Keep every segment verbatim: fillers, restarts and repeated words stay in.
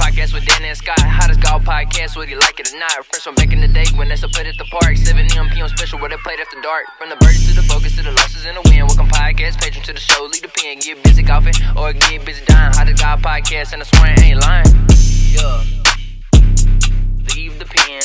podcast with Dan and Scott. Hottest golf podcast, whether you like it or not. Fresh from back in the day when they still put at the park. seven a.m. P M special where they played after dark. From the birdies to the focus to the losses and the win. Welcome podcast, patron to the show, lead the pen. Get busy golfing or get busy dying. Hottest golf podcast and I swear I ain't lying. Yeah. Leave the pen.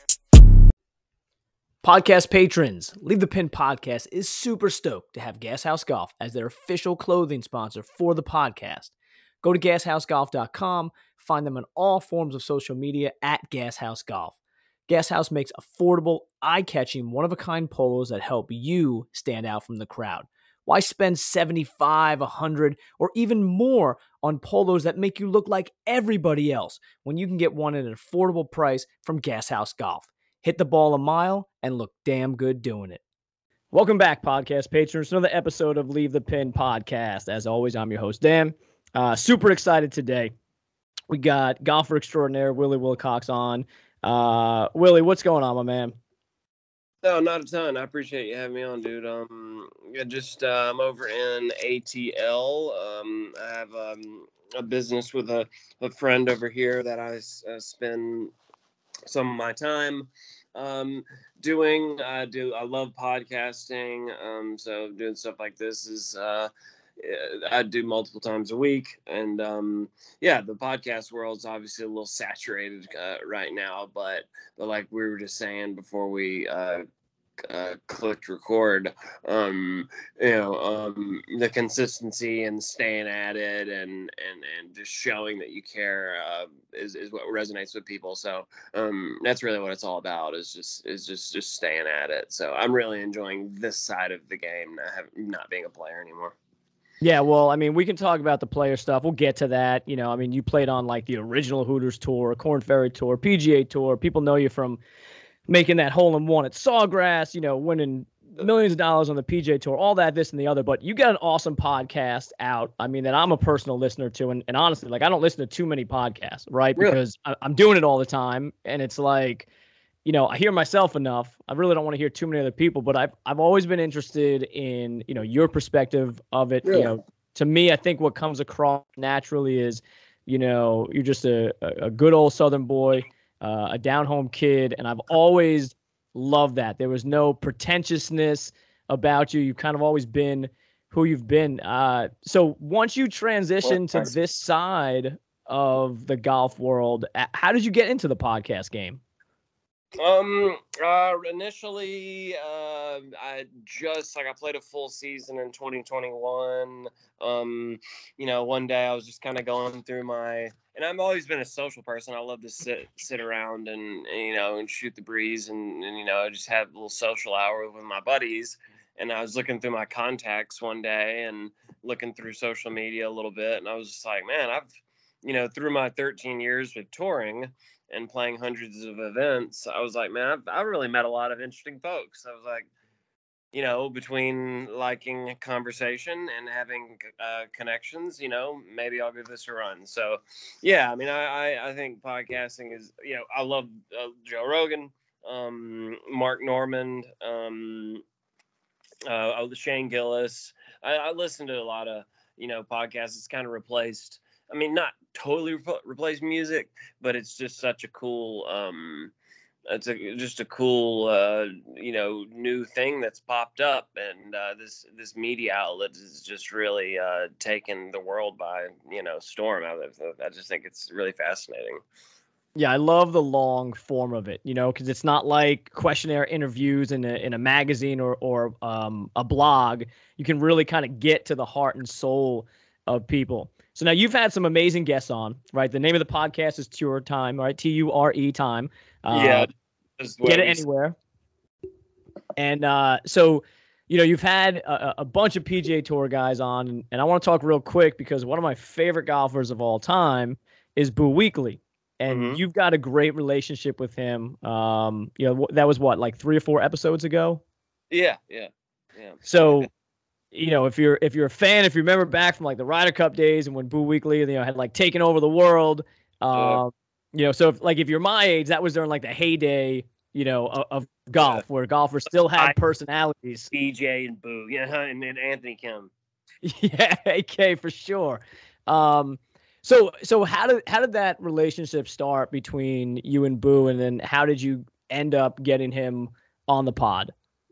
Podcast patrons, Leave the Pin Podcast is super stoked to have Gas House Golf as their official clothing sponsor for the podcast. Go to gas house golf dot com, find them on all forms of social media at Gas House Golf. Gas House makes affordable, eye-catching, one-of-a-kind polos that help you stand out from the crowd. Why spend seventy-five dollars, one hundred dollars, or even more on polos that make you look like everybody else when you can get one at an affordable price from Gas House Golf? Hit the ball a mile and look damn good doing it. Welcome back, podcast patrons. Another episode of Leave the Pin Podcast. As always, I'm your host, Dan. Uh, super excited today. We got golfer extraordinaire Willie Wilcox on. Uh, Willie, what's going on, my man? No, not a ton. I appreciate you having me on, dude. Um, yeah, just uh, I'm over in A T L. Um, I have um, a business with a, a friend over here that I uh, spend some of my time um, doing. I do. I love podcasting. Um, so doing stuff like this is uh, I do multiple times a week, and um, yeah, the podcast world's obviously a little saturated uh, right now. But, but like we were just saying before we uh, uh, clicked record, um, you know, um, the consistency and staying at it, and and and just showing that you care uh, is is what resonates with people. So um, that's really what it's all about. Is just is just just staying at it. So I'm really enjoying this side of the game, not have, not being a player anymore. Yeah, well, I mean, we can talk about the player stuff. We'll get to that. You know, I mean, you played on like the original Hooters Tour, Korn Ferry Tour, P G A Tour. People know you from making that hole in one at Sawgrass, you know, winning millions of dollars on the P G A Tour, all that, this and the other. But you got an awesome podcast out. I mean, that I'm a personal listener to. And, and honestly, like, I don't listen to too many podcasts, right? Really? Because I, I'm doing it all the time. And it's like, you know, I hear myself enough. I really don't want to hear too many other people, but I've I've always been interested in, you know, your perspective of it. Really? You know, to me, I think what comes across naturally is, you know, you're just a, a good old Southern boy, uh, a down-home kid, and I've always loved that. There was no pretentiousness about you. You've kind of always been who you've been. Uh, so once you transition to this side of the golf world, how did you get into the podcast game? Um, uh, initially, uh, I just, like, I played a full season in twenty twenty-one. Um, you know, one day I was just kind of going through my, and I've always been a social person. I love to sit, sit around and, and you know, and shoot the breeze and, and, you know, just have a little social hour with my buddies. And I was looking through my contacts one day and looking through social media a little bit. And I was just like, man, I've, you know, through my thirteen years with touring and playing hundreds of events, I was like, man, I've, I've really met a lot of interesting folks. I was like, you know, between liking conversation and having uh, connections, you know, maybe I'll give this a run. So, yeah, I mean, I, I, I think podcasting is, you know, I love uh, Joe Rogan, um, Mark Normand, um, uh, Shane Gillis. I, I listen to a lot of, you know, podcasts. It's kind of replaced, I mean, not totally re- replace music, but it's just such a cool, um, it's a, just a cool, uh, you know, new thing that's popped up. And uh, this this media outlet is just really uh, taken the world by, you know, storm. I, I just think it's really fascinating. Yeah, I love the long form of it, you know, because it's not like questionnaire interviews in a in a magazine or or um, a blog. You can really kind of get to the heart and soul of people. So now you've had some amazing guests on, right? The name of the podcast is Ture Time, right? T U R E Time. Uh, yeah. Get it anywhere. And uh, so, you know, you've had a, a bunch of P G A Tour guys on, and, and I want to talk real quick because one of my favorite golfers of all time is Boo Weekley. And mm-hmm. you've got a great relationship with him. Um, you know, that was what, like three or four episodes ago? Yeah, yeah, yeah. So, you know, if you're if you're a fan, if you remember back from like the Ryder Cup days and when Boo Weekley, you know, had like taken over the world, um, yeah. you know, so if like if you're my age, that was during like the heyday, you know, of, of golf, yeah. where golfers still had personalities. B J and Boo, yeah, and then Anthony Kim. Yeah, A K for sure. Um, So so how did how did that relationship start between you and Boo, and then how did you end up getting him on the pod?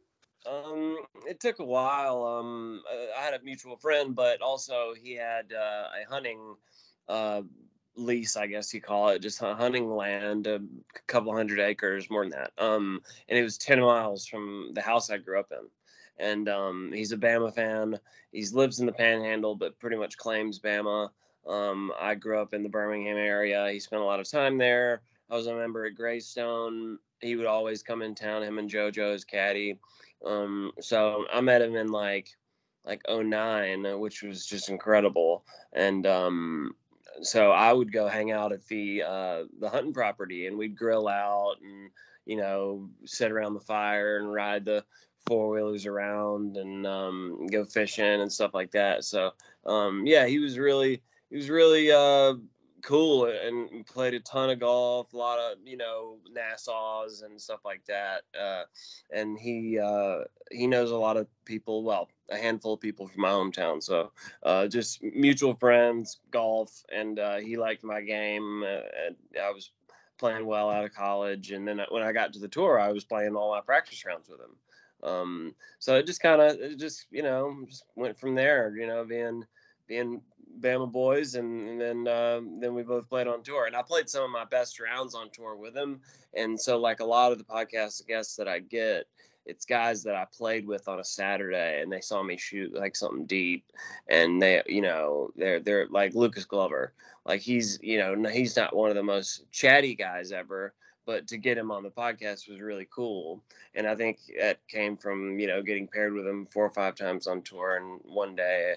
Um, it took a while. Um, I had a mutual friend, but also he had uh, a hunting uh, lease, I guess you call it, just hunting land, a couple hundred acres, more than that. Um, and it was ten miles from the house I grew up in. And um, he's a Bama fan. He lives in the Panhandle, but pretty much claims Bama. Um, I grew up in the Birmingham area. He spent a lot of time there. I was a member at Greystone. He would always come in town, him and JoJo's caddy. Um, so I met him in like like oh nine, which was just incredible. And um, so I would go hang out at the uh, the hunting property, and we'd grill out and you know sit around the fire and ride the four wheelers around and um, go fishing and stuff like that. So um, yeah, he was really he was really uh, cool and played a ton of golf, a lot of you know Nassau's and stuff like that. Uh, and he uh, he knows a lot of people, well, a handful of people from my hometown. So uh, just mutual friends, golf, and uh, he liked my game. Uh, and I was playing well out of college, and then when I got to the tour, I was playing all my practice rounds with him. Um, so it just kind of, it just, you know, just went from there, you know, being, being Bama boys. And, and then, um, then we both played on tour, and I played some of my best rounds on tour with him. And so like a lot of the podcast guests that I get, it's guys that I played with on a Saturday, and they saw me shoot like something deep, and they, you know, they're, they're like Lucas Glover. Like he's, you know, he's not one of the most chatty guys ever, but to get him on the podcast was really cool. And I think that came from, you know, getting paired with him four or five times on tour. And one day,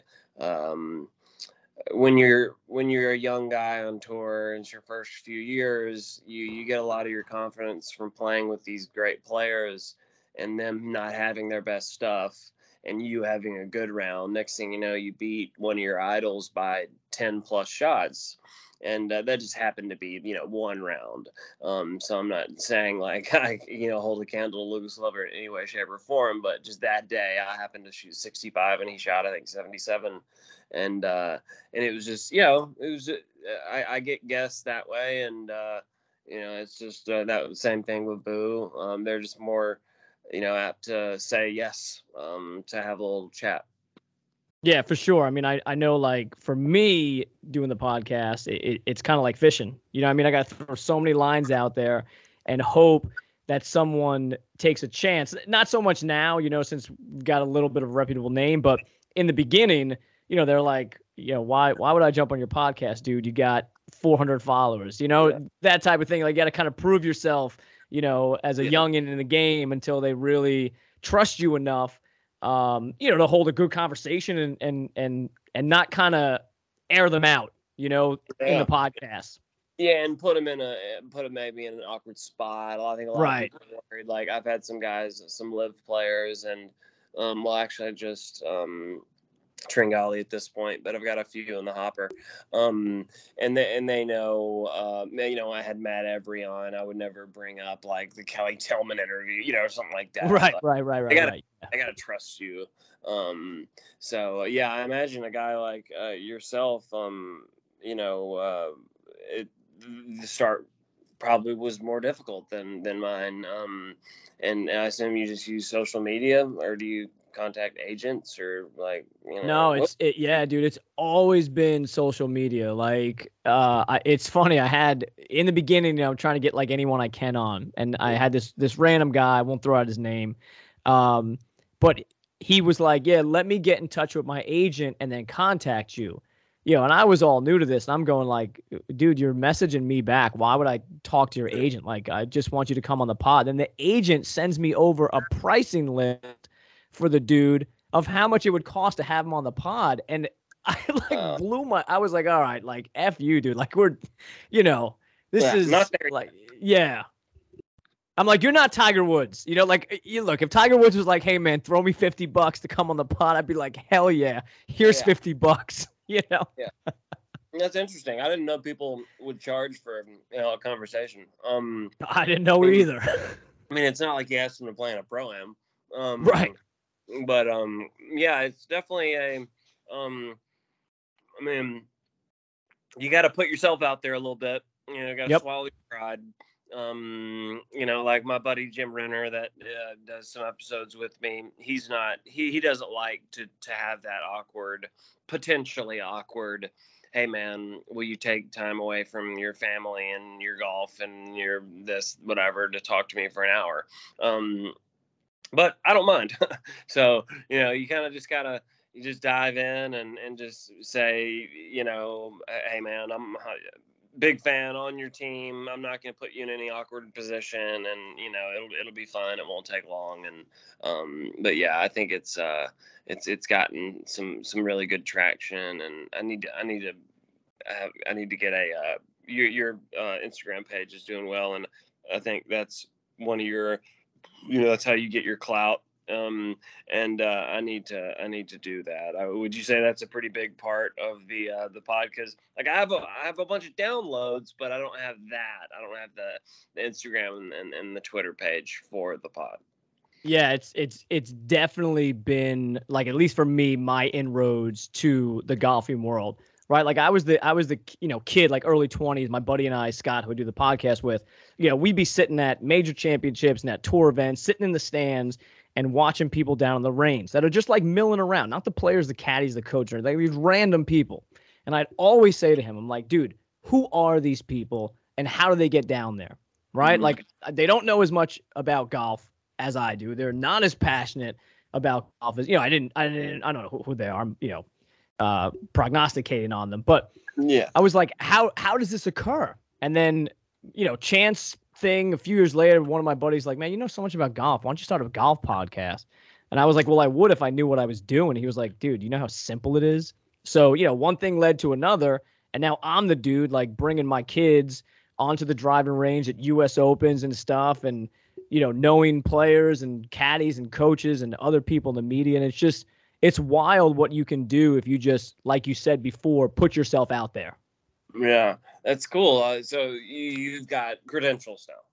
um, when you're, when you're a young guy on tour and it's your first few years, you, you get a lot of your confidence from playing with these great players and them not having their best stuff and you having a good round. Next thing you know, you beat one of your idols by ten plus shots. And uh, that just happened to be, you know, one round. Um, so I'm not saying like I, you know, hold a candle to Lucas Glover in any way, shape, or form, but just that day I happened to shoot sixty-five and he shot I think seventy-seven, and uh, and it was just, you know, it was just, I, I get guests that way, and uh, you know, it's just uh, that was the same thing with Boo. Um, they're just more, you know, apt to say yes, um, to have a little chat. Yeah, for sure. I mean, I, I know, like, for me doing the podcast, it, it, it's kind of like fishing. You know, I mean, I got to throw so many lines out there and hope that someone takes a chance. Not so much now, you know, since we've got a little bit of a reputable name, but in the beginning, you know, they're like, you know, why why would I jump on your podcast, dude? You got four hundred followers, you know, yeah. That type of thing. Like, you got to kind of prove yourself, you know, as a yeah. youngin' in the game until they really trust you enough. Um, you know, to hold a good conversation and and and and not kind of air them out, you know, yeah. in the podcast. Yeah, and put them in a put them maybe in an awkward spot. I think a lot right. of people are worried. Like I've had some guys, some live players, and um, well, actually, I just um, Tringali at this point, but I've got a few in the hopper. Um, and they and they know, uh, you know, I had Matt Every on. I would never bring up like the Kelly Tillman interview, you know, or something like that. Right, but right, right, right. I gotta, right. I gotta trust you. Um, so uh, yeah, I imagine a guy like uh, yourself, um, you know, uh, it, the start probably was more difficult than than mine. Um, and I assume you just use social media, or do you contact agents, or like, you know? No, it's it, yeah, dude, it's always been social media. Like, uh, I, it's funny. I had in the beginning, you know, trying to get like anyone I can on, and I had this this random guy. I won't throw out his name, um, but he was like, "Yeah, let me get in touch with my agent and then contact you." You know, and I was all new to this, and I'm going like, "Dude, you're messaging me back. Why would I talk to your agent? Like, I just want you to come on the pod." And the agent sends me over a pricing list for the dude of how much it would cost to have him on the pod. And I like uh, blew my, I was like, all right, like F you, dude. Like we're, you know, this yeah, is not like, yeah. I'm like, you're not Tiger Woods, you know, like you look, if Tiger Woods was like, hey man, throw me fifty bucks to come on the pod, I'd be like, hell yeah, here's yeah. fifty bucks, you know? Yeah. That's interesting. I didn't know people would charge for, you know, a conversation. Um, I didn't know I mean, either. I mean, it's not like you asked them to play in a pro-am. Um, right. But, um, yeah, it's definitely a, um, I mean, you got to put yourself out there a little bit. You know, got to Yep. swallow your pride. Um, you know, like my buddy Jim Renner that uh, does some episodes with me. He's not. He he doesn't like to to have that awkward, potentially awkward. Hey man, will you take time away from your family and your golf and your this whatever to talk to me for an hour? Um, but I don't mind. So you know, you kind of just gotta. You just dive in and, and just say, you know, hey, man, I'm a big fan on your team. I'm not going to put you in any awkward position. And, you know, it'll it'll be fun. It won't take long. And um, but, yeah, I think it's uh, it's it's gotten some some really good traction. And I need to I need to have, I need to get a uh, your, your uh, Instagram page is doing well. And I think that's one of your, you know, that's how you get your clout. Um, and, uh, I need to, I need to do that. I, would you say that's a pretty big part of the, uh, the pod? Cause like I have a, I have a bunch of downloads, but I don't have that. I don't have the, the Instagram and, and, and the Twitter page for the pod. Yeah, it's it's it's definitely been like, at least for me, my inroads to the golfing world, right? Like I was the I was the you know kid, like early twenties. My buddy and I, Scott, who I do the podcast with, you know, we'd be sitting at major championships and at tour events, sitting in the stands and watching people down on the range that are just like milling around, not the players, the caddies, the coach, or like these random people. And I'd always say to him, I'm like, dude, who are these people and how do they get down there? Right? Mm-hmm. Like they don't know as much about golf as I do. They're not as passionate about golf as, you know, I didn't, I didn't, I don't know who, who they are. I'm, you know, uh, prognosticating on them, but yeah, I was like, how, how does this occur? And then, you know, chance thing a few years later, one of my buddies like, man, you know so much about golf. Why don't you start a golf podcast? And I was like, well, I would if I knew what I was doing. He was like, dude, you know how simple it is? So, you know, one thing led to another. And now I'm the dude like bringing my kids onto the driving range at U S Opens and stuff. And, you know, knowing players and caddies and coaches and other people in the media. And it's just, it's wild what you can do if you just, like you said before, put yourself out there. Yeah, that's cool. Uh, so you, you've got credentials now.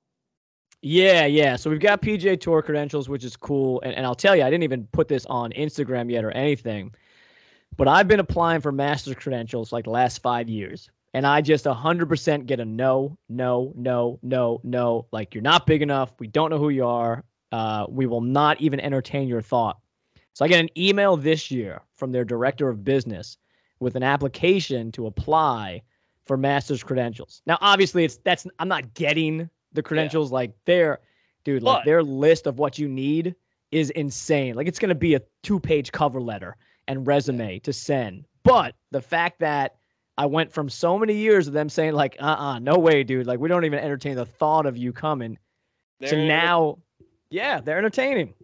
Yeah, yeah. So we've got P G A Tour credentials, which is cool. And, and I'll tell you, I didn't even put this on Instagram yet or anything, but I've been applying for Masters credentials like the last five years. And I just one hundred percent get a no, no, no, no, no. Like, you're not big enough. We don't know who you are. Uh, we will not even entertain your thought. So I get an email this year from their director of business with an application to apply for Masters credentials. Now, obviously, it's that's I'm not getting the credentials. Yeah. Like their, dude, like but, their list of what you need is insane. Like it's going to be a two-page cover letter and resume to send. But the fact that I went from so many years of them saying like, uh-uh, no way, dude. Like we don't even entertain the thought of you coming. To so now, yeah, they're entertaining.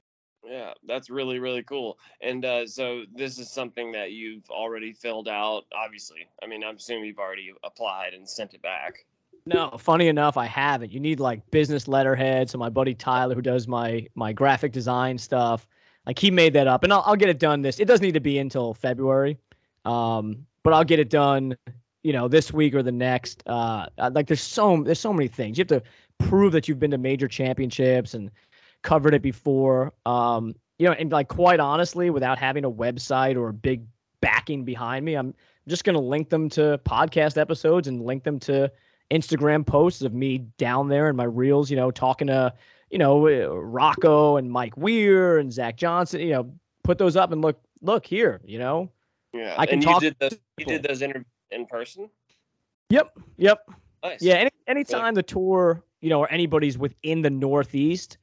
Yeah, that's really, really cool. And uh, so this is something that you've already filled out, obviously. I mean, I'm assuming you've already applied and sent it back. No, funny enough, I haven't. You need like business letterhead. So my buddy Tyler, who does my my graphic design stuff, like he made that up. And I'll, I'll get it done this. It doesn't need to be until February, um, but I'll get it done, you know, this week or the next. Uh, like there's so there's so many things. You have to prove that you've been to major championships and covered it before, um, you know, and like quite honestly, without having a website or a big backing behind me, I'm just going to link them to podcast episodes and link them to Instagram posts of me down there and my reels, you know, talking to, you know, Rocco and Mike Weir and Zach Johnson, you know, put those up and look, look here, you know, yeah, I can and talk. You did those, you did those interviews in person? Yep. Yep. Nice. Yeah. Any, anytime the tour, you know, or anybody's within the Northeast,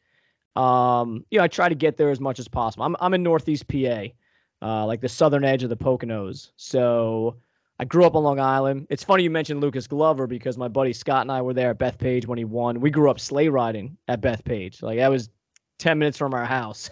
Um, you know, I try to get there as much as possible. I'm I'm in Northeast P A, uh, like the southern edge of the Poconos. So I grew up on Long Island. It's funny you mentioned Lucas Glover because my buddy Scott and I were there at Bethpage when he won. We grew up sleigh riding at Bethpage. Like that was ten minutes from our house.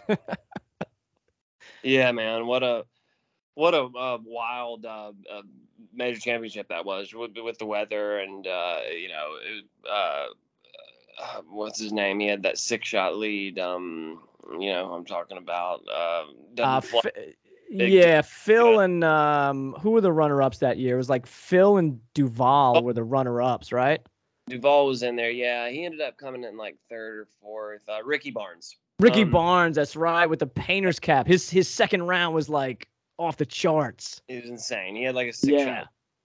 Yeah, man. What a what a uh, wild uh, uh, major championship that was with, with the weather and uh, you know. It, uh, Uh, what's his name? He had that six shot lead. Um, you know, I'm talking about. Uh, uh, F- yeah, Phil and um, who were the runner ups that year? It was like Phil and Duval oh. were the runner ups, right? Duval was in there. Yeah, he ended up coming in like third or fourth. Uh, Ricky Barnes. Ricky um, Barnes, that's right, with the painter's cap. His his second round was like off the charts. It was insane. He had like a six yeah. shot.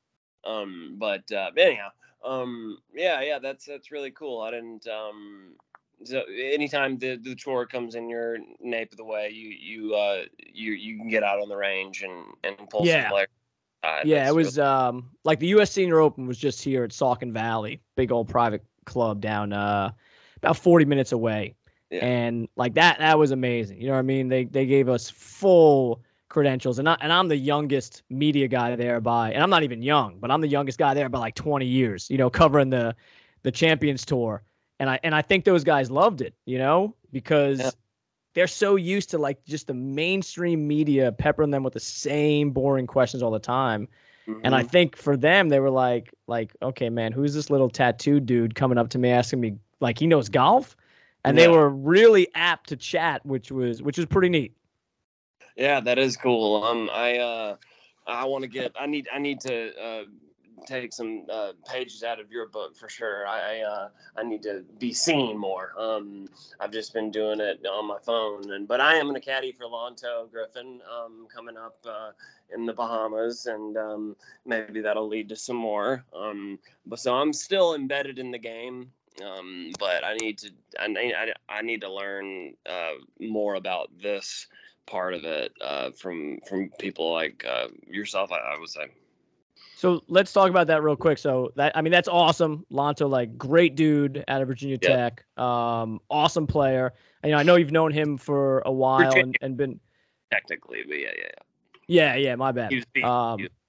Um, but uh, anyhow, um, yeah, yeah, that's that's really cool. I didn't. Um, so anytime the, the tour comes in your nape of the way, you you uh you you can get out on the range and and pull some Yeah. players aside. Yeah, it That's really was um like the U S Senior Open was just here at Saucon Valley, big old private club down uh about forty minutes away. yeah. And like that that was amazing. You know what I mean? They they gave us full credentials, and I, and I'm the youngest media guy there by, and I'm not even young, but I'm the youngest guy there by like twenty years, you know, covering the the Champions Tour. And I and I think those guys loved it, you know, because Yeah. they're so used to like just the mainstream media peppering them with the same boring questions all the time. And I Mhm. think for them, they were like, like, okay, man, who's this little tattooed dude coming up to me asking me like he knows golf? And they Yeah. were really apt to chat, which was which was pretty neat. Yeah, that is cool. Um, I uh, I want to get. I need. I need to uh, take some uh, pages out of your book for sure. I I, uh, I need to be seen more. Um, I've just been doing it on my phone, and but I am in a caddy for Lonto Griffin. Um, coming up uh, in the Bahamas, and um, maybe that'll lead to some more. Um, but so I'm still embedded in the game. Um, but I need to. I need. I, I need to learn uh, more about this part of it uh, from from people like uh, yourself, I, I would say. So let's talk about that real quick. So that I mean that's awesome. Lonto, like great dude out of Virginia Yeah, Tech. Um, awesome player. And, you know, I know you've known him for a while Virginia and, and been technically, but yeah, yeah, yeah, yeah, my yeah. He bad. was, he, he Um,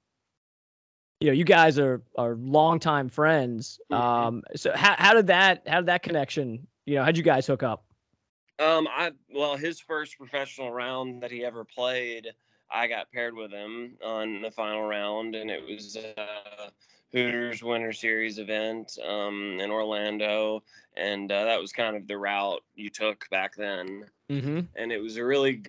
you know, you guys are are longtime friends. was, mhm. Um, so how how did that how did that connection, you know, how'd you guys hook up? Um, I well, his first professional round that he ever played, I got paired with him on the final round, and it was a Hooters Winter Series event um, in Orlando, and uh, that was kind of the route you took back then. Mm-hmm. And it was a really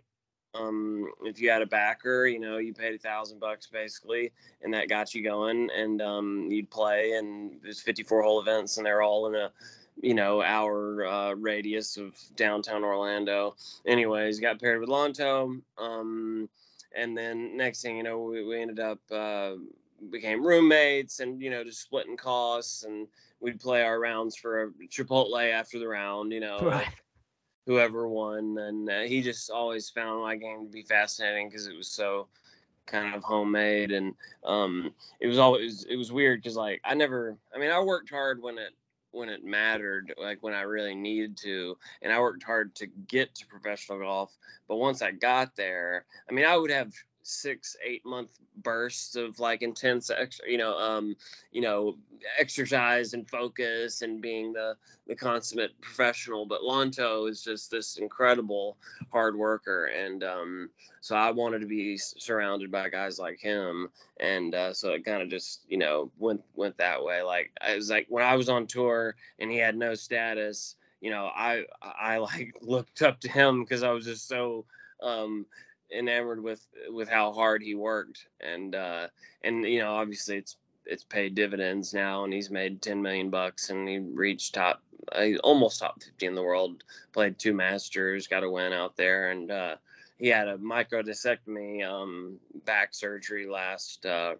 um if you had a backer, you know, you paid a thousand bucks basically, and that got you going, and um you'd play, and there's fifty-four hole events, and they're all in a you know hour uh, radius of downtown Orlando. Anyways, got paired with Lonto, um and then next thing you know, we, we ended up uh became roommates, and you know, just splitting costs, and we'd play our rounds for a Chipotle after the round, you know, Right. if whoever won. And uh, he just always found my game to be fascinating because it was so kind of homemade. And um, it was always it was weird because like I never. I mean, I worked hard when it when it mattered, like when I really needed to, and I worked hard to get to professional golf. But once I got there, I mean, I would have six eight month bursts of like intense ex- you know um you know exercise and focus and being the the consummate professional. But Lonto is just this incredible hard worker, and um so I wanted to be surrounded by guys like him. And uh, so it kind of just you know went went that way. Like I was like when I was on tour and he had no status, you know i i like looked up to him because I was just so um enamored with with how hard he worked. And uh and you know obviously it's it's paid dividends now, and he's made ten million bucks, and he reached top uh, almost top fifty in the world, played two masters, got a win out there. And uh he had a microdiscectomy um back surgery last uh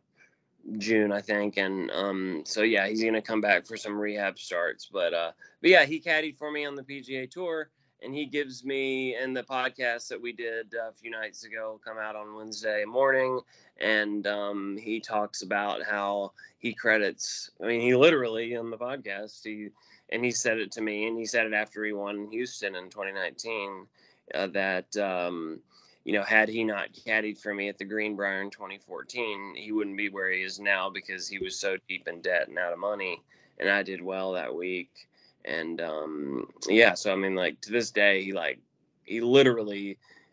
June, I think. And um so yeah, he's gonna come back for some rehab starts. But uh but yeah, he caddied for me on the P G A Tour, and he gives me, and the podcast that we did a few nights ago come out on Wednesday morning, and um he talks about how he credits, I mean, he literally on the podcast, he and he said it to me, and he said it after he won Houston in twenty nineteen, uh, that um you know, had he not caddied for me at the Greenbrier in twenty fourteen, he wouldn't be where he is now because he was so deep in debt and out of money. And I did well that week. And um, yeah, so I mean, like to this day, he like he literally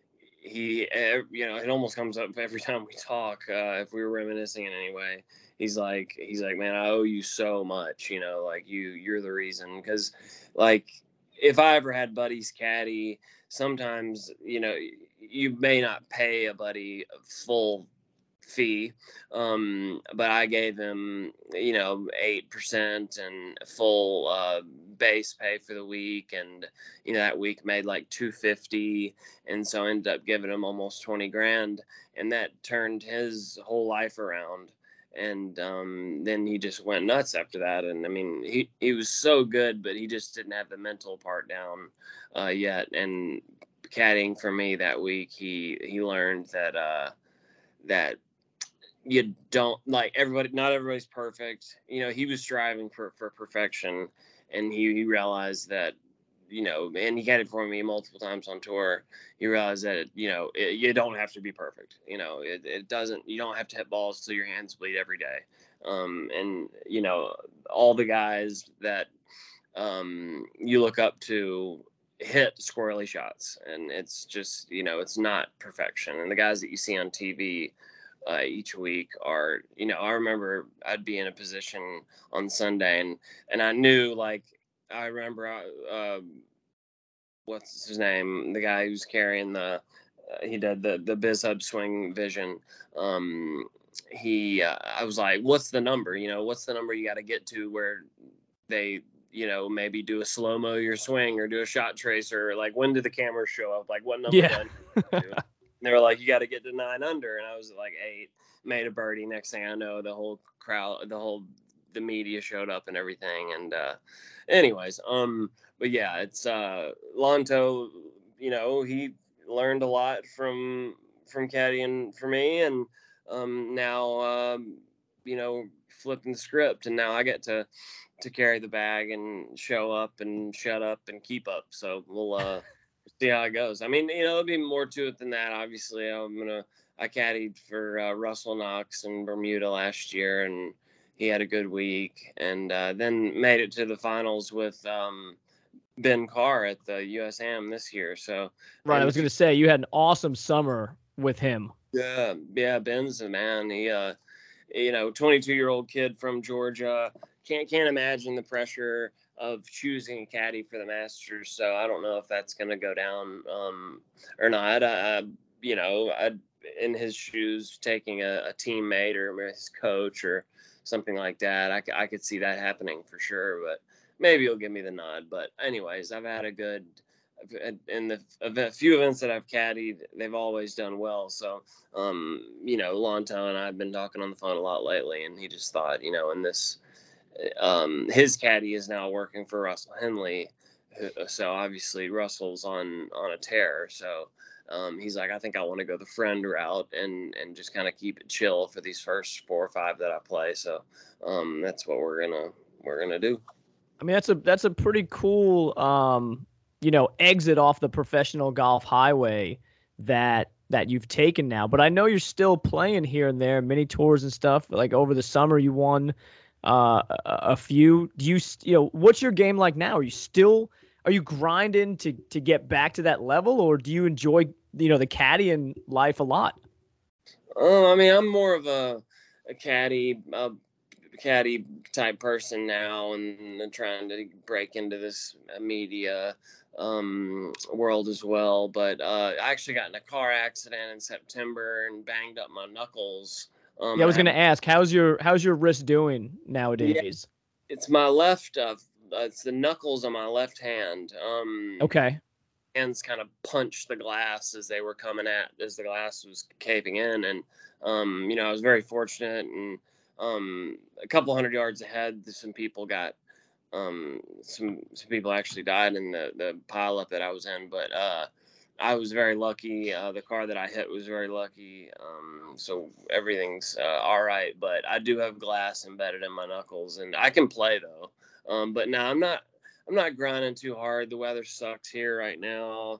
he you know it almost comes up every time we talk. Uh, if we were reminiscing in any way, he's like he's like, man, I owe you so much. You know, like you you're the reason. Because like if I ever had buddies caddy, sometimes you know you may not pay a buddy a full fee, um, but I gave him you know eight percent and full uh, base pay for the week, and you know that week made like two fifty, and so I ended up giving him almost twenty grand, and that turned his whole life around. And um, then he just went nuts after that. And I mean, he, he was so good, but he just didn't have the mental part down uh, yet. And caddying for me that week, he he learned that uh, that you don't, like, everybody, not everybody's perfect. You know, he was striving for for perfection, and he, he realized that, you know, and he caddied for me multiple times on tour. He realized that, you know, it, you don't have to be perfect. You know, it, it doesn't, you don't have to hit balls till your hands bleed every day. Um, and, you know, all the guys that um, you look up to hit squirrely shots. And it's just, you know, it's not perfection. And the guys that you see on T V uh, each week are, you know, I remember I'd be in a position on Sunday, and, and I knew, like, I remember, uh, what's his name? The guy who's carrying the, uh, he did the the biz hub swing vision. Um, he, uh, I was like, what's the number? You know, what's the number you got to get to where they, you know, maybe do a slow mo your swing or do a shot tracer? Like, when do the cameras show up? Like, what number? Yeah. do They were like, you got to get to nine under, and I was like eight. Made a birdie. Next thing I know, the whole crowd, the whole the media showed up and everything. And uh, anyways, um, but yeah, it's uh, Lonto. You know, he learned a lot from from caddying for me, and um, now um, you know, flipping the script, and now I get to to carry the bag and show up and shut up and keep up. So we'll uh, see how it goes. I mean, you know, there'll be more to it than that. Obviously, I'm gonna. I caddied for uh, Russell Knox in Bermuda last year, and he had a good week. And uh, then made it to the finals with um, Ben Carr at the U S A M this year. So Right. I was going to say you had an awesome summer with him. Yeah, yeah, Ben's a man. He, uh, you know, twenty-two year old kid from Georgia. Can't can't imagine the pressure of choosing a caddy for the Masters. So I don't know if that's going to go down um, or not. Uh, you know, I'd, in his shoes, taking a, a teammate or his coach or something like that, I, I could see that happening for sure. But maybe he'll give me the nod. But anyways, I've had a good. In the event, few events that I've caddied, they've always done well. So, um, you know, Lonto and I have been talking on the phone a lot lately, and he just thought, you know, in this, um, his caddy is now working for Russell Henley. So obviously Russell's on, on a tear. So, um, he's like, I think I want to go the friend route and, and just kind of keep it chill for these first four or five that I play. So, um, that's what we're gonna, we're gonna do. I mean, that's a, that's a pretty cool, um, you know, exit off the professional golf highway that that you've taken now. But I know you're still playing here and there, mini tours and stuff. Like over the summer, you won uh, a, a few. Do you, you know, what's your game like now? Are you still, are you grinding to to get back to that level, or do you enjoy, you know, the caddying life a lot? Oh, uh, I mean, I'm more of a a caddy, a caddy type person now, and trying to break into this media um world as well. But uh I actually got in a car accident in September and banged up my knuckles. um Yeah, I was going to ask, how's your how's your wrist doing nowadays? Yeah, it's my left uh it's the knuckles on my left hand. um Okay. Hands kind of punched the glass as they were coming at as the glass was caving in. And um you know, I was very fortunate, and um a couple hundred yards ahead some people got Um, some some people actually died in the the pileup that I was in, but uh, I was very lucky. Uh, the car that I hit was very lucky, um, so everything's uh, all right. But I do have glass embedded in my knuckles, and I can play though. Um, but now I'm not I'm not grinding too hard. The weather sucks here right now.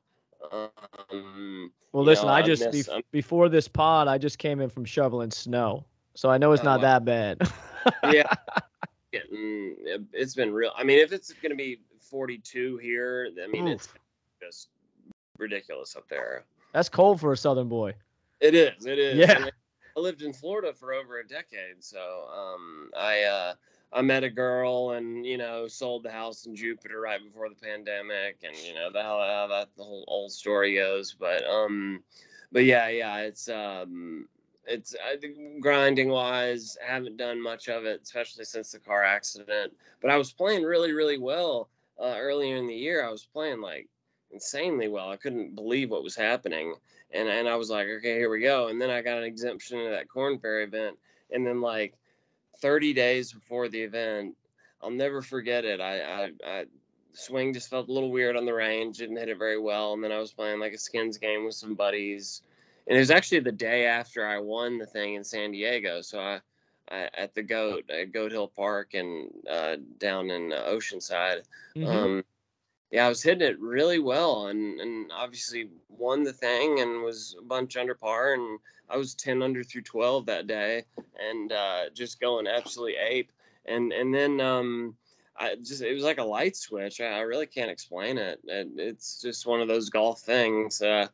Um, Well, listen, know, I I just miss, be, before this pod, I just came in from shoveling snow, so I know it's not uh, that bad. Yeah. Getting, it's been real. I mean, if it's going to be forty-two here, I mean, Oof. It's just ridiculous up there. That's cold for a Southern boy. It is. It is. Yeah. I, I lived in Florida for over a decade, so um, I uh, I met a girl, and you know, sold the house in Jupiter right before the pandemic, and you know, the how, how that the whole old story goes. But um, but yeah, yeah, it's um. It's I think grinding wise, I haven't done much of it, especially since the car accident. But I was playing really, really well uh, earlier in the year. I was playing like insanely well. I couldn't believe what was happening, and and I was like, okay, here we go. And then I got an exemption to that Corn Ferry event, And then like thirty days before the event, I'll never forget it. I, I, I swing just felt a little weird on the range, didn't hit it very well. And then I was playing like a skins game with some buddies. And it was actually the day after I won the thing in San Diego. So I, I at the Goat, at Goat Hill Park and uh, down in uh, Oceanside. Mm-hmm. Um, yeah, I was hitting it really well and, and obviously won the thing and was a bunch under par. And I was ten under through twelve that day and uh, just going absolutely ape. And, and then um, I just, it was like a light switch. I, I really can't explain it. it. It's just one of those golf things. Uh,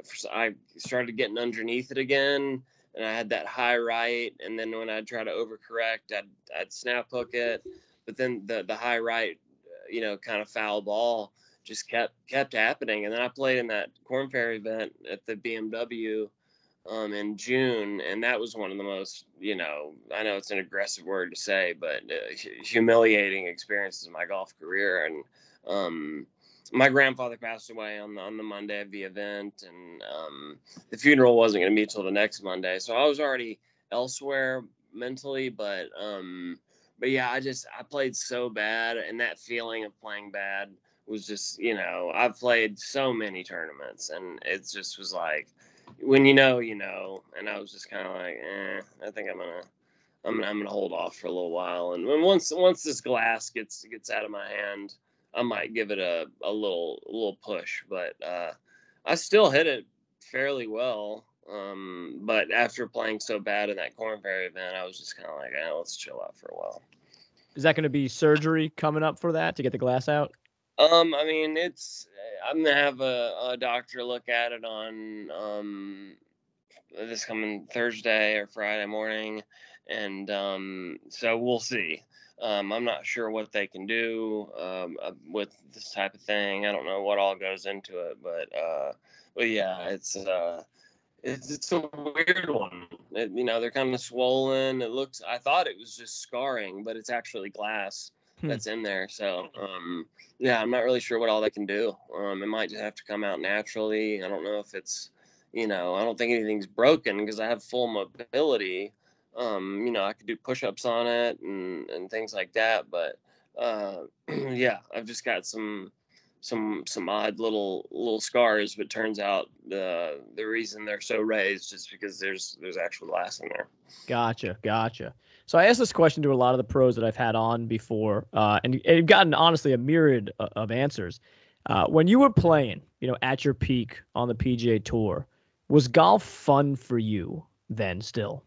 I started getting underneath it again and I had that high right. And then when I'd try to overcorrect, I'd, I'd snap hook it. But then the, the high right, you know, kind of foul ball just kept kept happening. And then I played in that Korn Ferry event at the B M W um, in June, and that was one of the most, you know, I know it's an aggressive word to say, but uh, humiliating experiences in my golf career. And um, my grandfather passed away on the, on the Monday of the event, and um, the funeral wasn't going to be till the next Monday, so I was already elsewhere mentally, but um, But yeah, I just, I played so bad, and that feeling of playing bad was just, you know, I've played so many tournaments, and it just was like, when you know, you know, and I was just kind of like, eh, I think I'm gonna, I'm gonna, I'm gonna hold off for a little while, and when once, once this glass gets gets out of my hand, I might give it a a little, a little push, but uh, I still hit it fairly well. Um, but after playing so bad in that Korn Ferry event, I was just kind of like, eh, let's chill out for a while. Is that going to be surgery coming up for that to get the glass out? Um, I mean, it's, I'm going to have a, a doctor look at it on um, this coming Thursday or Friday morning. And um, so we'll see. Um, I'm not sure what they can do um, uh, with this type of thing. I don't know what all goes into it, but, uh, but yeah, it's, uh, It's, it's a weird one. It, you know, they're kind of swollen. It looks, I thought it was just scarring, but it's actually glass hmm. that's in there. So, um, yeah, I'm not really sure what all they can do. Um, it might just have to come out naturally. I don't know if it's, you know, I don't think anything's broken because I have full mobility. Um, you know, I could do push-ups on it and, and things like that. But, uh, yeah, I've just got some some some odd little little scars, but turns out the the reason they're so raised is because there's there's actual glass in there. Gotcha, gotcha. So I asked this question to a lot of the pros that I've had on before, uh, and and gotten honestly a myriad of answers. Uh, when you were playing, you know, at your peak on the P G A Tour, was golf fun for you then? Still?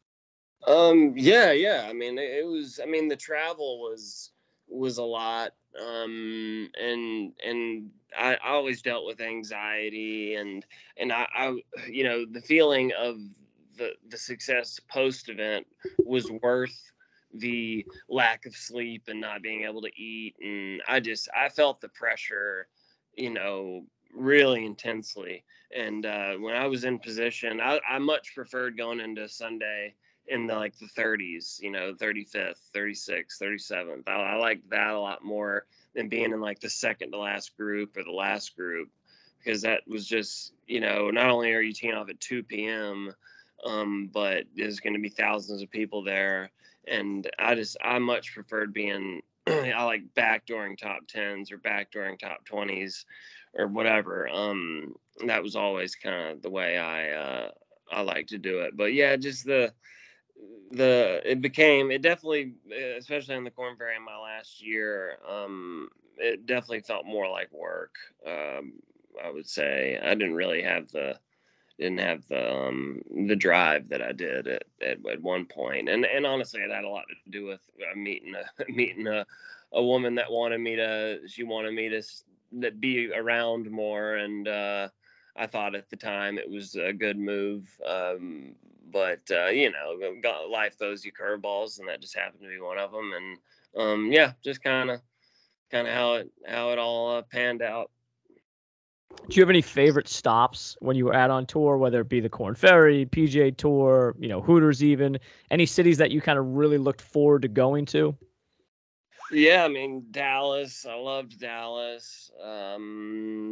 Um. Yeah. Yeah. I mean, it, it was. I mean, the travel was was a lot. Um, and, and I, I always dealt with anxiety and, and I, I, you know, the feeling of the, the success post event was worth the lack of sleep and not being able to eat. And I just, I felt the pressure, you know, really intensely. And, uh, when I was in position, I, I much preferred going into Sunday in the, like the thirties, you know, thirty-fifth, thirty-sixth, thirty-seventh. I, I like that a lot more than being in like the second to last group or the last group, because that was just, you know, not only are you teeing off at two p.m., um, but there's going to be thousands of people there. And I just, I much preferred being, I like back during top tens or back during top twenties or whatever. Um, that was always kind of the way I, uh, I like to do it. But yeah, just the, the it became it definitely, especially in the Korn Ferry in my last year, um it definitely felt more like work. um I would say I didn't really have the didn't have the um the drive that I did at, at, at one point. And and honestly, it had a lot to do with uh, meeting a meeting a, a woman that wanted me to she wanted me to that be around more. And uh I thought at the time it was a good move. Um, but, uh, you know, life throws you curveballs, and that just happened to be one of them. And, um, yeah, just kind of, kind of how it, how it all uh, panned out. Do you have any favorite stops when you were out on tour, whether it be the Korn Ferry, P G A Tour, you know, Hooters, even any cities that you kind of really looked forward to going to? Yeah, I mean, Dallas, I loved Dallas. Um,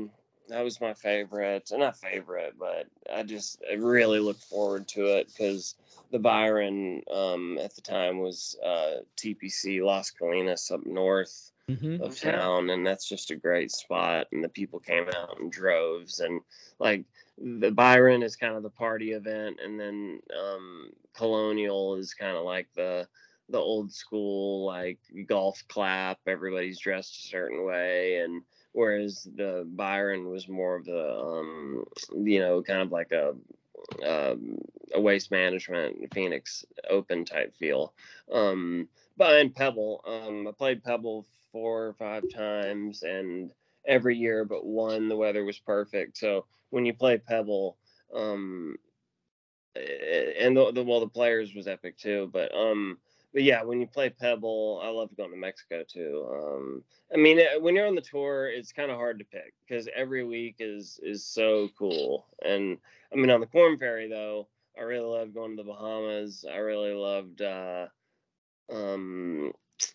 that was my favorite. Not favorite, but I just I really looked forward to it because the Byron um, at the time was uh, T P C Las Colinas up north Mm-hmm. of town, and that's just a great spot. And the people came out in droves, and like the Byron is kind of the party event, and then um, Colonial is kind of like the the old school like golf clap. Everybody's dressed a certain way, and whereas the Byron was more of the um, you know kind of like a um, a Waste Management Phoenix Open type feel. Um, but in Pebble, um, I played Pebble four or five times, and every year but one, the weather was perfect. So when you play Pebble, um, and the, the well, the players was epic too. But um, but yeah, when you play Pebble, I love going to Mexico too. Um, I mean, when you're on the tour, it's kind of hard to pick because every week is is so cool. And I mean, on the Corn Ferry though, I really loved going to the Bahamas. I really loved uh, um,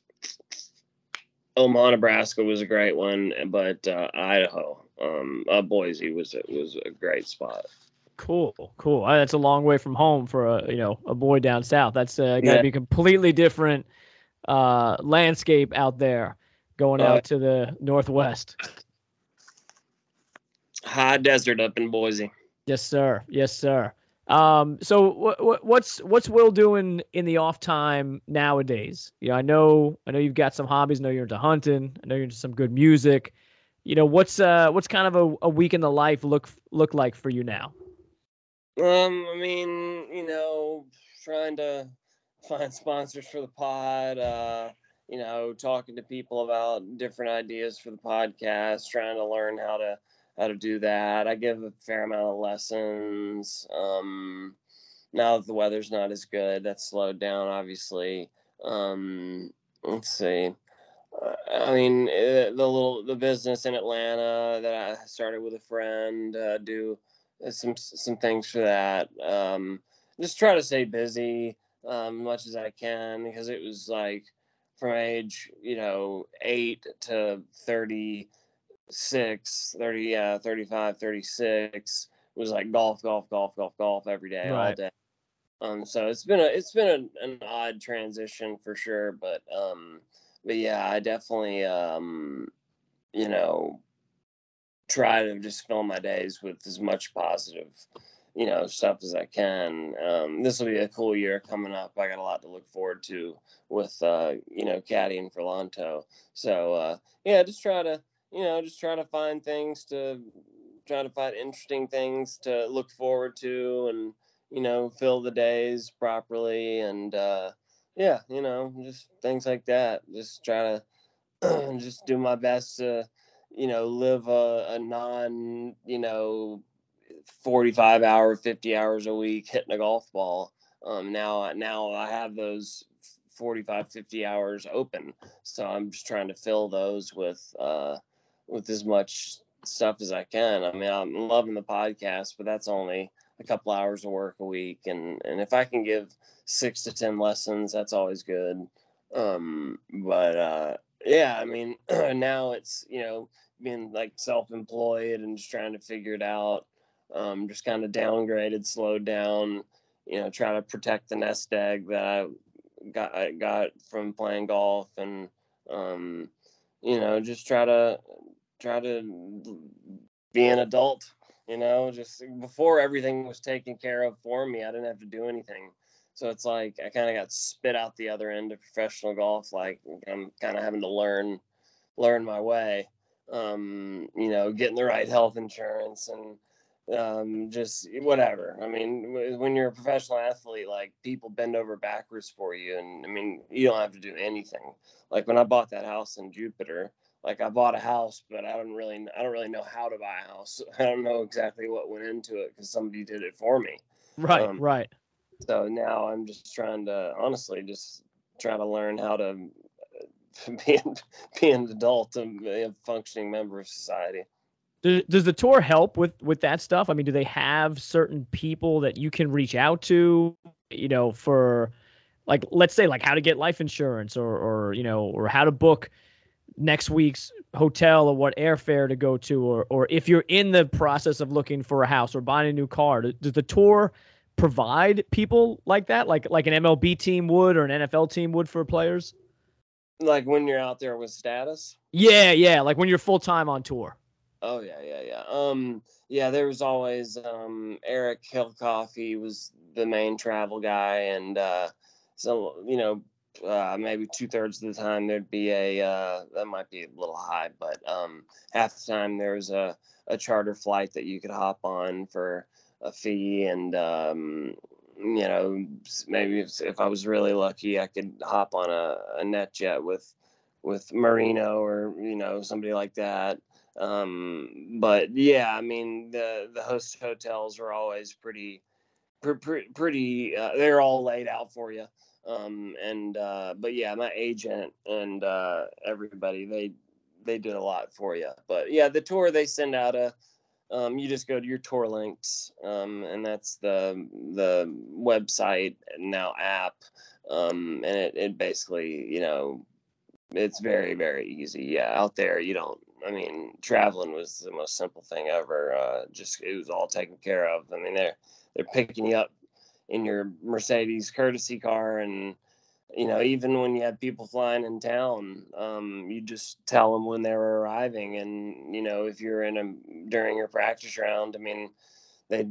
Omaha, Nebraska was a great one, but uh, Idaho, um, uh, Boise was was a great spot. Cool, cool. Uh, That's a long way from home for a you know a boy down south. That's uh, got to Yeah. be completely different uh, landscape out there, going Uh, out to the northwest. High desert up in Boise. Yes, sir. Yes, sir. Um, so what, what what's what's Will doing in the off time nowadays? You know, I know I know you've got some hobbies. I know you're into hunting. I know you're into some good music. You know, what's uh what's kind of a, a week in the life look look like for you now? Um, I mean, you know, trying to find sponsors for the pod, uh, you know, talking to people about different ideas for the podcast, trying to learn how to how to do that. I give a fair amount of lessons. Um, now that the weather's not as good, that's slowed down, obviously. Um, let's see. Uh, I mean, uh, the little the business in Atlanta that I started with a friend, uh, do uh, some some things for that. Um, just try to stay busy um, much as I can because it was like from age you know eight to thirty six, thirty yeah, thirty five, thirty six was like golf, golf, golf, golf, golf every day, all Right. day. Um, so it's been a it's been a, an odd transition for sure, but um, but yeah, I definitely um, you know try to just fill my days with as much positive you know stuff as I can. Um, this will be a cool year coming up. I got a lot to look forward to with uh, you know caddying for Lanto. So uh, yeah, just try to you know just try to find things to try to find interesting things to look forward to and you know fill the days properly and uh, yeah you know just things like that. Just try to just do my best to you know live a, a non you know forty-five hour fifty hours a week hitting a golf ball. Um now now I have those forty-five fifty hours open, so I'm just trying to fill those with uh with as much stuff as I can. I mean, I'm loving the podcast, but that's only a couple hours of work a week, and and if I can give six to ten lessons, that's always good. Um but uh yeah, I mean, now it's you know being like self-employed and just trying to figure it out. Um, just kind of downgraded, slowed down. You know, try to protect the nest egg that I got I got from playing golf, and um, you know, just try to try to be an adult. You know, just before everything was taken care of for me, I didn't have to do anything. So it's like I kind of got spit out the other end of professional golf. Like I'm kind of having to learn learn my way. Um, you know, getting the right health insurance and um, just whatever. I mean, when you're a professional athlete, like people bend over backwards for you, and I mean, you don't have to do anything. Like when I bought that house in Jupiter, like I bought a house, but I don't really, I don't really know how to buy a house. I don't know exactly what went into it because somebody did it for me. Right. Um, Right. so now I'm just trying to, honestly, just try to learn how to be, be an adult and be a functioning member of society. Does, does the tour help with with that stuff? I mean, do they have certain people that you can reach out to, you know, for like let's say like how to get life insurance or or you know or how to book next week's hotel or what airfare to go to, or or if you're in the process of looking for a house or buying a new car, does the tour provide people like that, like like an M L B team would or an N F L team would for players? Like when you're out there with status? Yeah, yeah, like when you're full time on tour. Oh yeah, yeah, yeah. Um, yeah, there was always um Eric Hillcoff. He was the main travel guy, and uh, so you know, uh, maybe two thirds of the time there'd be a uh, that might be a little high, but um, half the time there was a a charter flight that you could hop on for a fee, and um, you know, maybe if, if I was really lucky, I could hop on a, a net jet with with Marino or you know somebody like that. Um, but yeah, I mean the the host hotels are always pretty, pretty, pretty. Uh, they're all laid out for you. Um, and uh, but yeah, my agent and uh, everybody they they did a lot for you. But yeah, the tour they send out a. Um, you just go to your tour links, um, and that's the the website and now app, um, and it, it basically you know it's very very easy. Yeah, out there you don't. I mean, traveling was the most simple thing ever. Uh, just it was all taken care of. I mean, they're they're picking you up in your Mercedes courtesy car, and you know, even when you had people flying in town, um, you just tell them when they were arriving, and you know, if you're in a during your practice round, I mean, they'd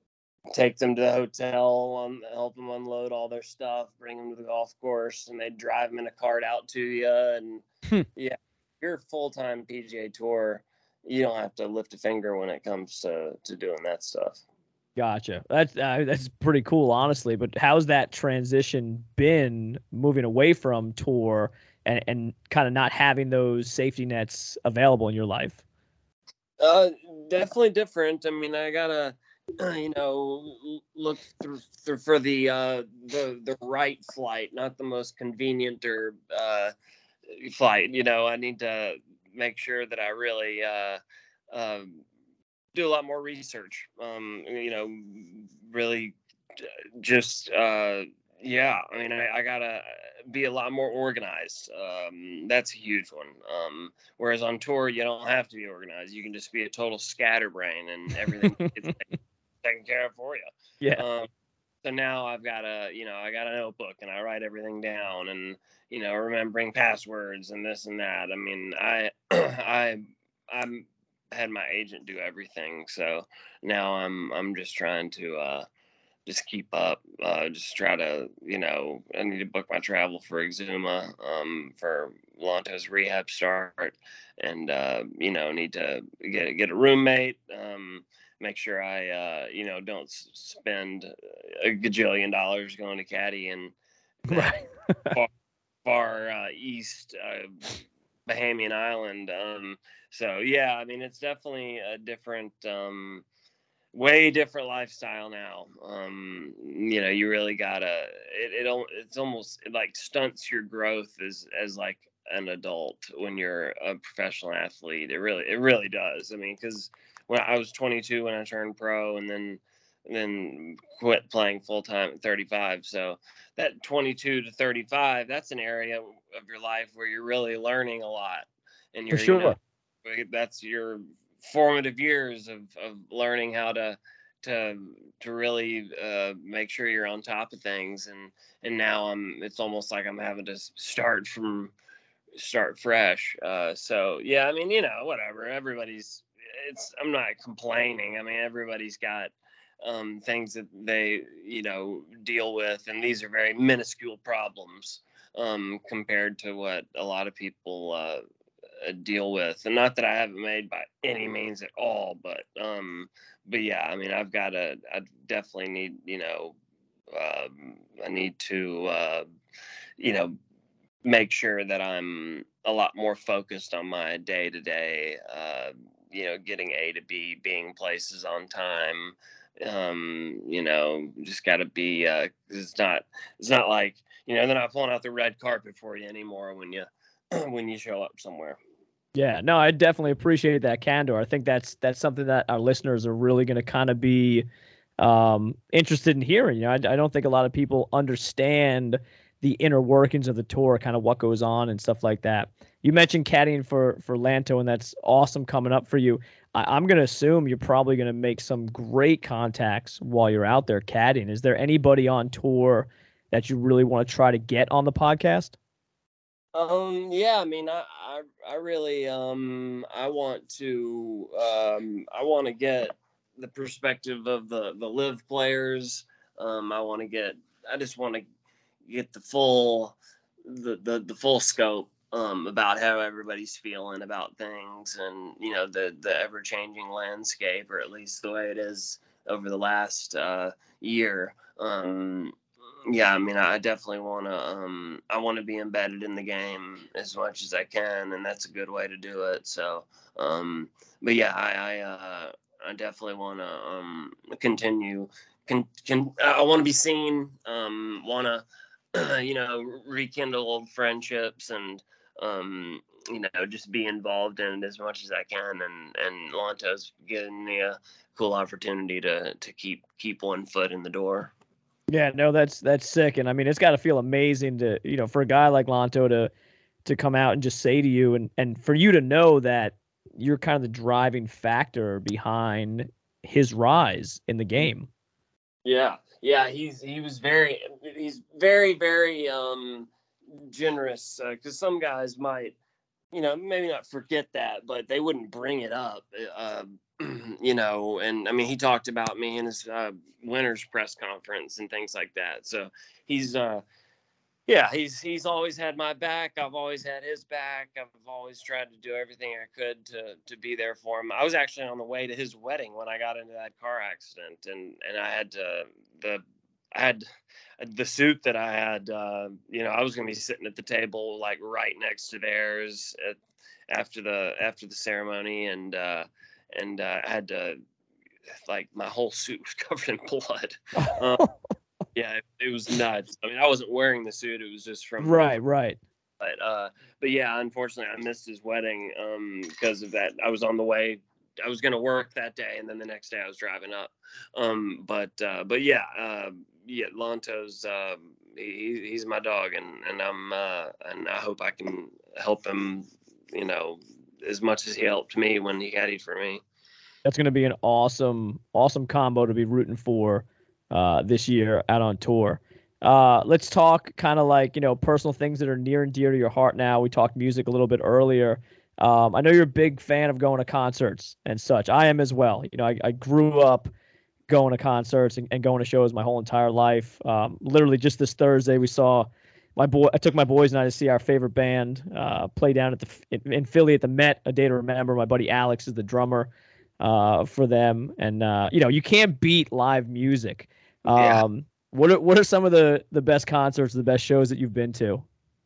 take them to the hotel, um, help them unload all their stuff, bring them to the golf course, and they'd drive them in a cart out to you, and yeah. You're a full-time P G A Tour, you don't have to lift a finger when it comes to, to doing that stuff. Gotcha. That's uh, that's pretty cool, honestly. But how's that transition been, moving away from tour and, and kind of not having those safety nets available in your life? Uh, definitely different. I mean, I gotta, you know, look through, through for the uh, the the right flight, not the most convenient or uh, flight. You know, I need to make sure that I really uh, uh, do a lot more research. Um, you know, really just uh, yeah. I mean, I, I gotta be a lot more organized. Um, that's a huge one. Um, whereas on tour, you don't have to be organized. You can just be a total scatterbrain, and everything is taken care of for you. Yeah. Um, so now I've got a, you know, I got a notebook and I write everything down, and, you know, remembering passwords and this and that. I mean, I, I, I'm had my agent do everything. So now I'm, I'm just trying to, uh, just keep up, uh, just try to, you know, I need to book my travel for Exuma, um, for Lanto's rehab start, and, uh, you know, need to get, get a roommate, um, make sure I, uh, you know, don't spend a gajillion dollars going to Caddy and Right. far, far uh, east uh, Bahamian Island. Um, so yeah, I mean, it's definitely a different, um, way different lifestyle now. Um, you know, you really gotta. It, it it's almost it like stunts your growth as as like an adult when you're a professional athlete. It really it really does. I mean, because when I was twenty-two when I turned pro, and then and then quit playing full time at thirty-five. So that twenty-two to thirty-five, that's an area of your life where you're really learning a lot, and you're For sure. you know, that's your formative years of, of learning how to to to really uh, make sure you're on top of things, and and now I'm it's almost like I'm having to start from start fresh. Uh, so yeah, I mean, you know, whatever. Everybody's it's I'm not complaining. I mean, everybody's got um, things that they you know deal with, and these are very minuscule problems um, compared to what a lot of people uh, deal with. And not that I haven't made by any means at all, but um, but yeah, I mean, I've got to. I definitely need you know. Um, I need to uh, you know make sure that I'm a lot more focused on my day to day, you know, getting A to B, being places on time. Um, you know, just got to be, uh, it's not, it's not like, you know, they're not pulling out the red carpet for you anymore when you, when you show up somewhere. Yeah, no, I definitely appreciate that candor. I think that's, that's something that our listeners are really going to kind of be um, interested in hearing. You know, I, I don't think a lot of people understand the inner workings of the tour, kind of what goes on and stuff like that. You mentioned caddying for for Lanto, and that's awesome coming up for you. I, I'm going to assume you're probably going to make some great contacts while you're out there caddying. Is there anybody on tour that you really want to try to get on the podcast? Um, yeah, I mean, I, I, I really, um, I want to, um, I want to get the perspective of the, the live players. Um, I want to get, I just want to get the full, the, the, the full scope, um, about how everybody's feeling about things and, you know, the, the ever changing landscape, or at least the way it is over the last, uh, year. Um, yeah, I mean, I definitely want to. Um, I want to be embedded in the game as much as I can, and that's a good way to do it. So, um, but yeah, I, I, uh, I definitely want to um, continue. Can, can I want to be seen? Um, want to, you know, rekindle old friendships, and um, you know, just be involved in it as much as I can. And and Lanto's giving me a cool opportunity to to keep keep one foot in the door. Yeah, no, that's that's sick, and I mean, it's got to feel amazing to, you know, for a guy like Lanto to to come out and just say to you, and and for you to know that you're kind of the driving factor behind his rise in the game. Yeah, yeah, he's he was very he's very very um generous, because uh, some guys might, you know, maybe not forget that, but they wouldn't bring it up. Uh, you know, and I mean, he talked about me in his uh, winter's press conference and things like that. So he's, uh, yeah, he's he's always had my back. I've always had his back. I've always tried to do everything I could to to be there for him. I was actually on the way to his wedding when I got into that car accident, and and I had to the I had the suit that I had. Uh, you know, I was gonna be sitting at the table like right next to theirs at, after the after the ceremony, and uh, and uh, I had to, like, my whole suit was covered in blood. Um, yeah, it, it was nuts. I mean, I wasn't wearing the suit; it was just from Right, right. But uh, but yeah, unfortunately, I missed his wedding um because of that. I was on the way. I was gonna work that day, and then the next day I was driving up. Um, but uh, but yeah, uh, yeah, Lanto's uh, he, he's my dog, and and I'm uh, and I hope I can help him, you know, as much as he helped me when he caddied for me. That's going to be an awesome, awesome combo to be rooting for uh, this year out on tour. Uh, let's talk kind of like, you know, personal things that are near and dear to your heart now. We talked music a little bit earlier. Um, I know you're a big fan of going to concerts and such. I am as well. You know, I, I grew up going to concerts and, and going to shows my whole entire life. Um, literally just this Thursday, we saw my boy. I took my boys and I to see our favorite band uh, play down at the in, in Philly at the Met, A Day to Remember. My buddy Alex is the drummer uh, for them, and uh, you know, you can't beat live music. Um, Yeah. What are what are some of the the best concerts, the best shows that you've been to?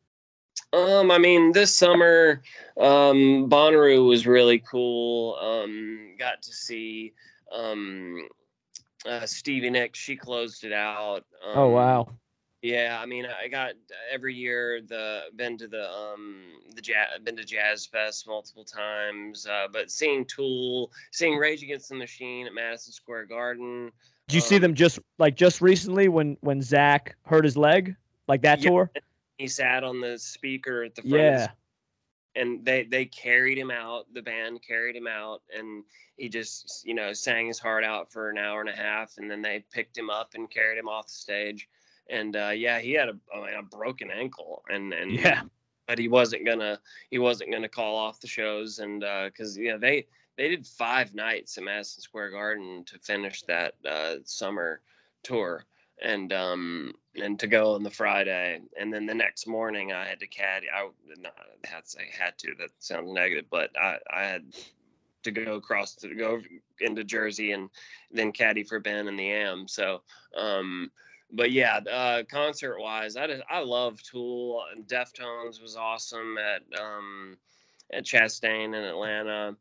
Um, I mean, this summer, um, Bonnaroo was really cool. Um, got to see um, uh, Stevie Nicks. She closed it out. Oh Um, wow. yeah, I mean, I got every year the been to the um the jazz been to Jazz Fest multiple times. Uh, but seeing Tool, seeing Rage Against the Machine at Madison Square Garden. Did you see Um, them just like just recently when when Zach hurt his leg, like that yeah, tour? he sat on the speaker at the front of the Yeah. and they they carried him out. The band carried him out, and he just, you know, sang his heart out for an hour and a half, and then they picked him up and carried him off the stage. And uh, yeah, he had a, I mean, a broken ankle, and and Yeah. but he wasn't gonna he wasn't gonna call off the shows, and because uh, you know they they did five nights at Madison Square Garden to finish that uh, summer tour, and um and to go on the Friday, and then the next morning I had to caddy. I not had to say had to. That sounds negative, but I I had to go across to go into Jersey and then caddy for Ben and the Am. So um but yeah, uh, concert wise, I just, I love Tool. Deftones was awesome at um, at Chastain in Atlanta.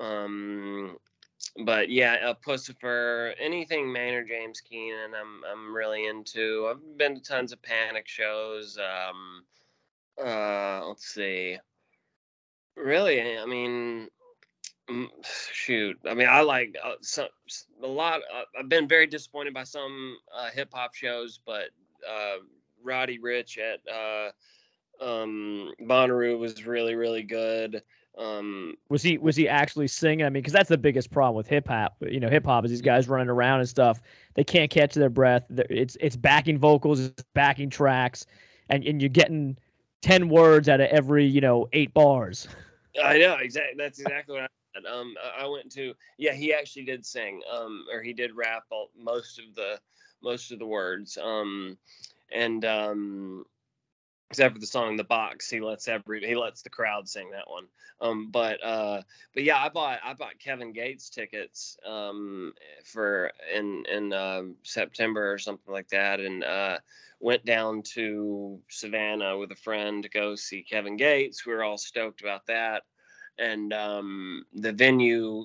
Um, but yeah, uh, Pussifer, anything Maynard James Keenan, I'm I'm really into. I've been to tons of Panic shows. Um, uh, let's see. Really, I mean, mm, shoot. I mean, I like uh, some a lot. Uh, I've been very disappointed by some uh, hip hop shows, but uh, Roddy Ricch at uh, um, Bonnaroo was really really good. Um, was he was he actually singing? I mean, because that's the biggest problem with hip hop. You know, hip hop is these guys running around and stuff. They can't catch their breath. It's it's backing vocals, it's backing tracks, and and you're getting ten words out of every you know eight bars. I know exactly. That's exactly what I said. Um, I went to yeah. He actually did sing. Um, or he did rap all, most of the most of the words. Um, and um. Except for the song "The Box," he lets every he lets the crowd sing that one. Um, but uh, but yeah, I bought I bought Kevin Gates tickets um, for in in uh, September or something like that, and uh, went down to Savannah with a friend to go see Kevin Gates. We were all stoked about that, and um, the venue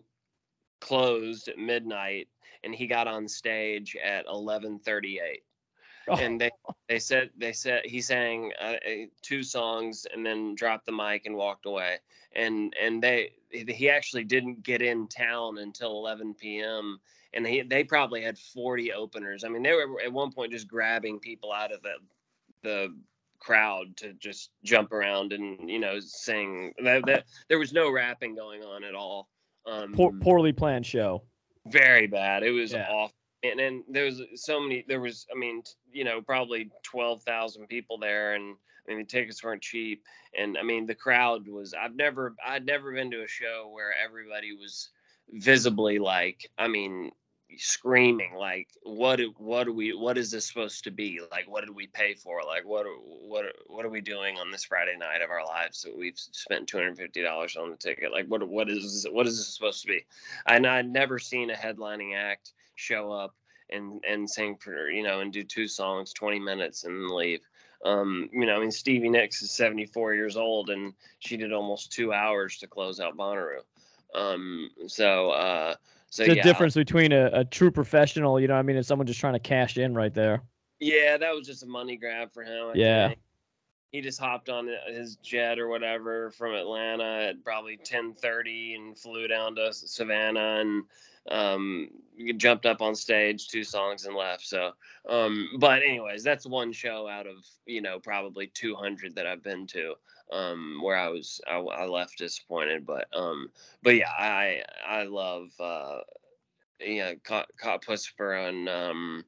closed at midnight, and he got on stage at eleven thirty-eight. Oh. And they, they said they said he sang uh, two songs and then dropped the mic and walked away. And and they he actually didn't get in town until eleven p.m. And he, they probably had forty openers. I mean, they were at one point just grabbing people out of the the crowd to just jump around and you know sing. That, that there was no rapping going on at all. Um, Poor, poorly planned show. Very bad. It was yeah. awful. And then there was so many, there was, I mean, you know, probably twelve thousand people there. And I mean, the tickets weren't cheap. And I mean, the crowd was, I've never, I'd never been to a show where everybody was visibly like, I mean, screaming, like, what, do, what do we, what is this supposed to be? Like, what did we pay for? Like, what, what, what are we doing on this Friday night of our lives that we've spent two hundred fifty dollars on the ticket? Like, what, what is, what is this supposed to be? And I'd never seen a headlining act show up and and sing for you know and do two songs twenty minutes and then leave. Um you know I mean Stevie Nicks is seventy-four years old and she did almost two hours to close out Bonnaroo. Um so uh so the yeah. difference between a, a true professional, you know what I mean, and someone just trying to cash in right there. Yeah, that was just a money grab for him. I yeah think. He just hopped on his jet or whatever from Atlanta at probably ten thirty and flew down to Savannah and um, jumped up on stage, two songs and left. So, um, but anyways, that's one show out of, you know, probably two hundred that I've been to um, where I was, I, I left disappointed. But, um, but yeah, I, I love, uh, yeah, caught, caught Pussifer on, um,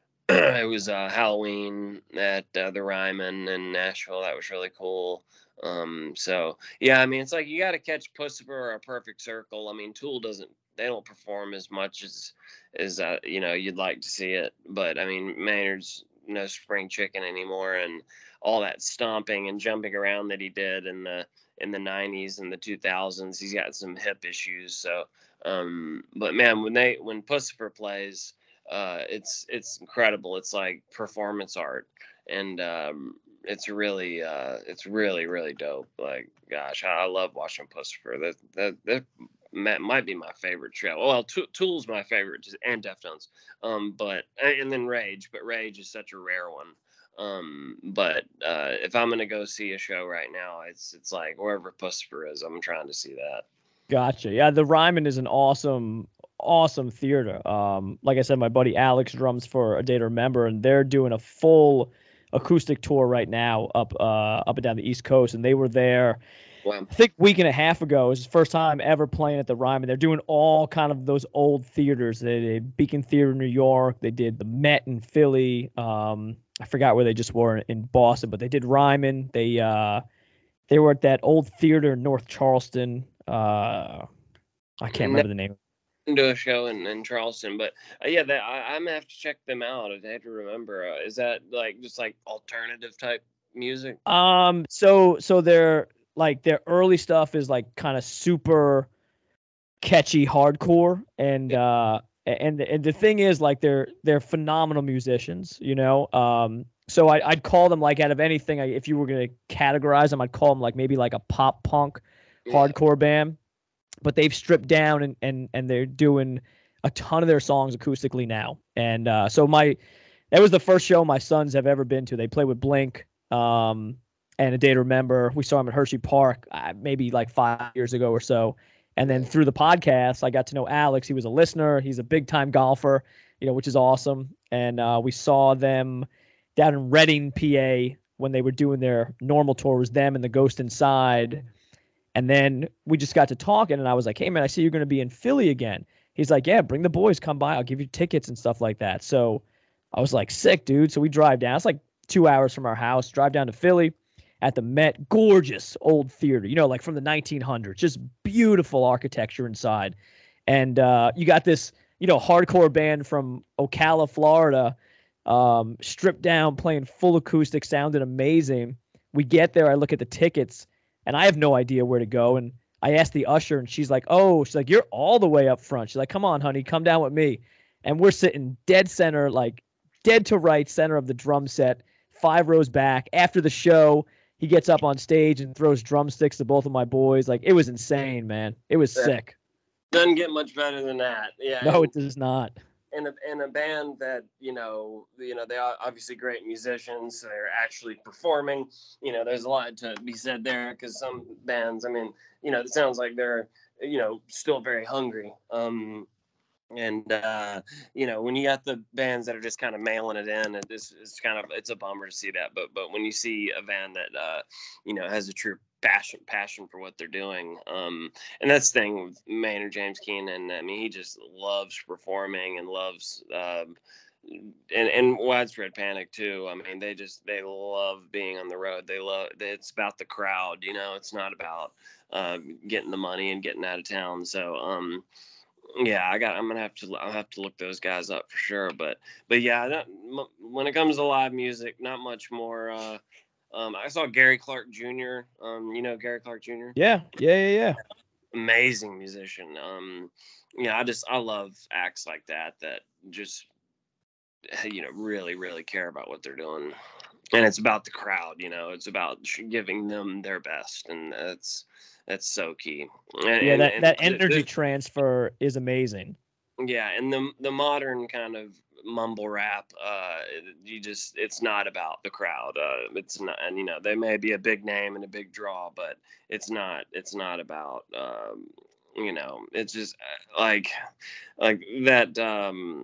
it was uh, Halloween at uh, the Ryman in Nashville. That was really cool. Um, so yeah, I mean, it's like you got to catch Pussifer or A Perfect Circle. I mean, Tool doesn't, they don't perform as much as, as uh, you know, you'd like to see it. But I mean, Maynard's no spring chicken anymore, and all that stomping and jumping around that he did in the in the nineties and the two thousands, he's got some hip issues. So, um, but man, when they when Pussifer plays. Uh, it's it's incredible. It's like performance art, and um, it's really uh, it's really really dope. Like, gosh, I, I love watching Pussifer. That that that might be my favorite show. Well, T- Tool's my favorite, and Deftones. Um, but and then Rage, but Rage is such a rare one. Um, but uh, if I'm gonna go see a show right now, it's it's like wherever Pussifer is, I'm trying to see that. Gotcha. Yeah, the Ryman is an awesome. awesome theater. Um, like I said, my buddy Alex drums for A Day to Remember, and they're doing a full acoustic tour right now up uh, up and down the East Coast, and they were there. Wow. I think a week and a half ago. It was the first time ever playing at the Ryman. They're doing all kind of those old theaters. They did Beacon Theater in New York. They did the Met in Philly. Um, I forgot where they just were in Boston, but they did Ryman. They uh, they were at that old theater in North Charleston. Uh, I can't remember the name. To a show in, in Charleston, but uh, yeah, that, I, I'm gonna have to check them out. I have to remember. Uh, is that like just like alternative type music? Um, so so their like their early stuff is like kind of super catchy hardcore, and uh, and and the thing is like they're they're phenomenal musicians, you know. Um, so I, I'd call them like out of anything, if you were gonna categorize them, I'd call them like maybe like a pop punk hardcore yeah. band. But they've stripped down and, and, and they're doing a ton of their songs acoustically now. And uh, so my that was the first show my sons have ever been to. They played with Blink um, and A Day to Remember. We saw them at Hershey Park uh, maybe like five years ago or so. And then through the podcast, I got to know Alex. He was a listener. He's a big-time golfer, you know, which is awesome. And uh, we saw them down in Reading, P A, when they were doing their normal tour. Was them and the Ghost Inside. And then we just got to talking, and I was like, hey, man, I see you're going to be in Philly again. He's like, yeah, bring the boys, come by. I'll give you tickets and stuff like that. So I was like, sick, dude. So we drive down. It's like two hours from our house. Drive down to Philly at the Met. Gorgeous old theater, you know, like from the nineteen hundreds. Just beautiful architecture inside. And uh, you got this, you know, hardcore band from Ocala, Florida, um, stripped down, playing full acoustic, sounded amazing. We get there. I look at the tickets, and I have no idea where to go. And I asked the usher, and she's like, oh, she's like, you're all the way up front. She's like, come on, honey, come down with me. And we're sitting dead center, like dead to right center of the drum set, five rows back. After the show, he gets up on stage and throws drumsticks to both of my boys. Like, it was insane, man. It was Yeah. sick. Doesn't get much better than that. Yeah. No, and- it does not. in a in a band that you know you know they are obviously great musicians, so they're actually performing. You know, there's a lot to be said there, because some bands, I mean, you know, it sounds like they're you know still very hungry. Um, and uh, you know, when you got the bands that are just kind of mailing it in, it is it's kind of it's a bummer to see that. But but when you see a band that uh, you know has a true passion passion for what they're doing, um and that's the thing with Maynard James Keenan. I mean, he just loves performing and loves um and and Widespread Panic too. I mean, they just they love being on the road. They love it's about the crowd, you know. It's not about uh getting the money and getting out of town. So um yeah, I got. I'm gonna have to. I'll have to look those guys up for sure. But, but yeah, that, when it comes to live music, not much more. Uh, um, I saw Gary Clark Junior Um, you know Gary Clark Junior Yeah, yeah, yeah, yeah. Amazing musician. Um, yeah, I just I love acts like that that just you know really really care about what they're doing, and it's about the crowd. You know, it's about giving them their best, and that's. That's so key. And, Yeah, and, that, and that energy this, transfer is amazing. Yeah, and the the modern kind of mumble rap, uh, you just it's not about the crowd. Uh, it's not, and you know they may be a big name and a big draw, but it's not. It's not about. Um, you know, it's just like like that. Um,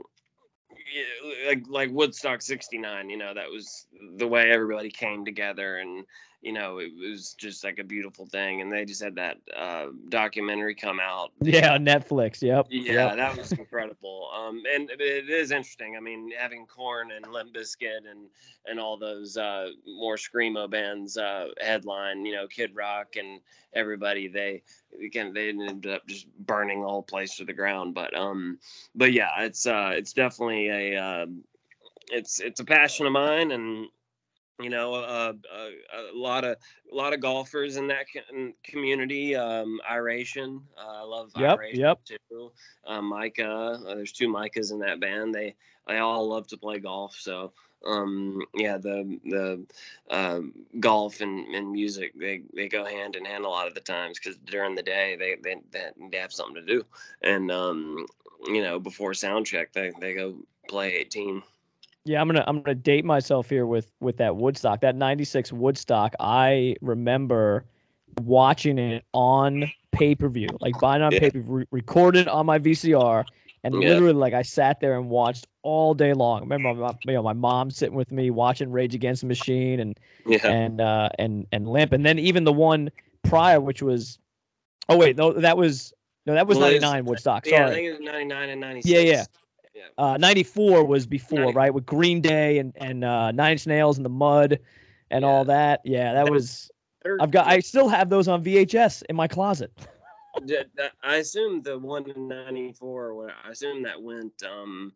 like like Woodstock sixty-nine. You know, that was the way everybody came together, and you know, it was just like a beautiful thing. And they just had that uh, documentary come out. Yeah, on Netflix. Yep. Yeah, Yep. that was incredible. Um, and it is interesting. I mean, having Korn and Limp Bizkit and and all those uh, more screamo bands uh, headline, you know, Kid Rock and everybody, they again they ended up just burning the whole place to the ground. But um, but yeah, it's uh, it's definitely a uh, it's it's a passion of mine, and you know, uh, uh, a lot of a lot of golfers in that community. Um, Iration, uh, I love Yep, Iration yep. too. Uh, Micah, uh, there's two Micahs in that band. They they all love to play golf. So um, yeah, the the um, golf and, and music they, they go hand in hand a lot of the times, because during the day they they they have something to do, and um, you know, before sound check they they go play eighteen. Yeah, I'm gonna I'm gonna date myself here with with that Woodstock, that ninety-six Woodstock. I remember watching it on pay per view, like buying it on Yeah. pay per view, re- recorded on my V C R, and Yeah. literally like I sat there and watched all day long. I remember my, you know my mom sitting with me watching Rage Against the Machine and Yeah. and uh and and Limp, and then even the one prior, which was oh wait no that was no that was Well, it's- ninety-nine Woodstock. Yeah, I Sorry. think it was ninety-nine and ninety-six. Yeah, yeah. Yeah. Uh, ninety-four was before, ninety right? With Green Day and and uh, Nine Inch Nails in the Mud and Yeah. all that. Yeah, that was. They're- I've got. I still have those on V H S in my closet. Did- that- I assume the one in ninety-four, what- I assume that went um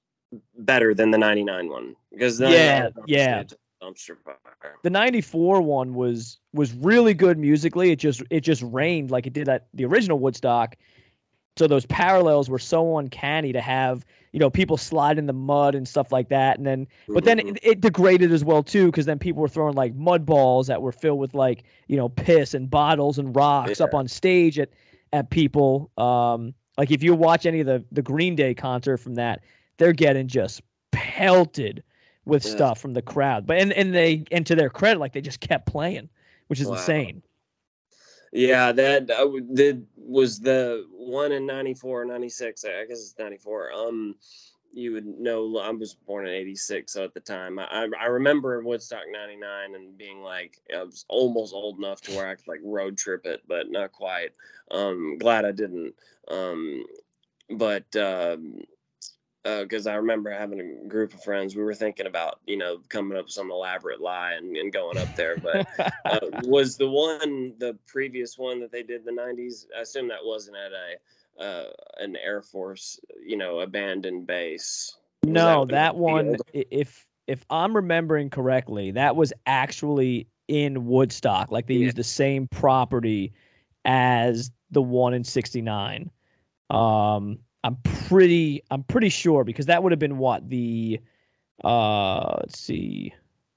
better than the ninety-nine one, because the Yeah, ninety-nine was yeah. obviously a dumpster fire. The ninety-four one was was really good musically. It just it just rained like it did at the original Woodstock. So those parallels were so uncanny to have, you know, people slide in the mud and stuff like that. And then, but then Mhm. it, it degraded as well too, because then people were throwing like mud balls that were filled with like, you know, piss and bottles and rocks up Yeah. on stage at at people. Um, like if you watch any of the the Green Day concert from that, they're getting just pelted with Yeah. stuff from the crowd. But and and they and to their credit, like they just kept playing, which is Wow. insane. Yeah, that uh, that was the one in ninety-four, ninety-six. I guess it's ninety-four. Um, you would know I was born in eighty-six, so at the time I I remember Woodstock ninety-nine and being like I was almost old enough to where I could like road trip it, but not quite. Um, glad I didn't. Um, but um, because uh, I remember having a group of friends, we were thinking about, you know, coming up with some elaborate lie and, and going up there. But uh, was the one, the previous one that they did in the nineties, I assume that wasn't at a uh, an Air Force, you know, abandoned base. Was no, that, that one, if if I'm remembering correctly, that was actually in Woodstock. Like they yeah. used the same property as the one in sixty-nine. Um, I'm pretty, I'm pretty sure because that would have been what the, uh, let's see,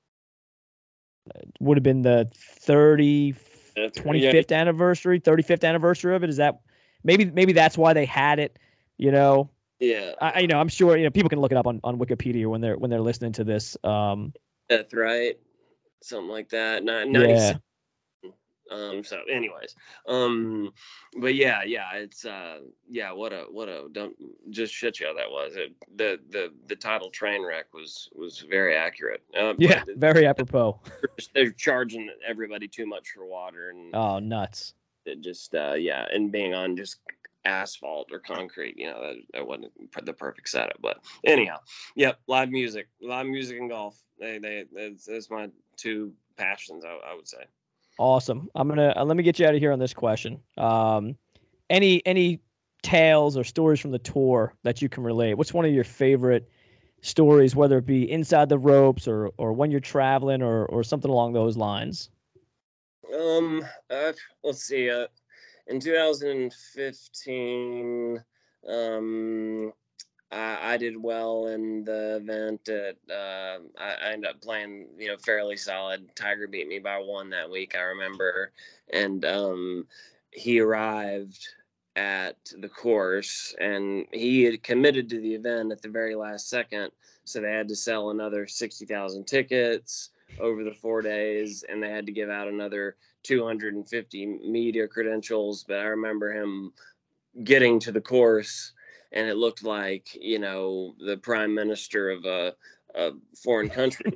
would have been the thirty, twenty-fifth yeah. anniversary, thirty-fifth anniversary of it. Is that maybe, maybe that's why they had it, you know? Yeah. I, you know, I'm sure, you know, people can look it up on, on Wikipedia when they're, when they're listening to this. Um, that's right. Something like that. Not, yeah. Um, so anyways, um, but yeah, yeah, it's, uh, yeah, what a, what a, don't just shit show that was. It, the, the, the title train wreck was, was very accurate. Uh, yeah. Very apropos. They're charging everybody too much for water and oh, nuts. It just, uh, yeah. And being on just asphalt or concrete, you know, that, that wasn't the perfect setup, but anyhow, yep. Live music, live music and golf. They, they, that's, that's my two passions. I, I would say. Awesome. I'm gonna uh, let me get you out of here on this question. Um, any any tales or stories from the tour that you can relate? What's one of your favorite stories, whether it be inside the ropes or or when you're traveling or or something along those lines? Um, uh, let's see. Uh, in two thousand fifteen, um, I, I did well in the event that uh, I, I ended up playing, you know, fairly solid. Tiger beat me by one that week, I remember. And um, he arrived at the course and he had committed to the event at the very last second. So they had to sell another sixty thousand tickets over the four days and they had to give out another two hundred fifty media credentials. But I remember him getting to the course and it looked like, you know, the prime minister of a, a foreign country.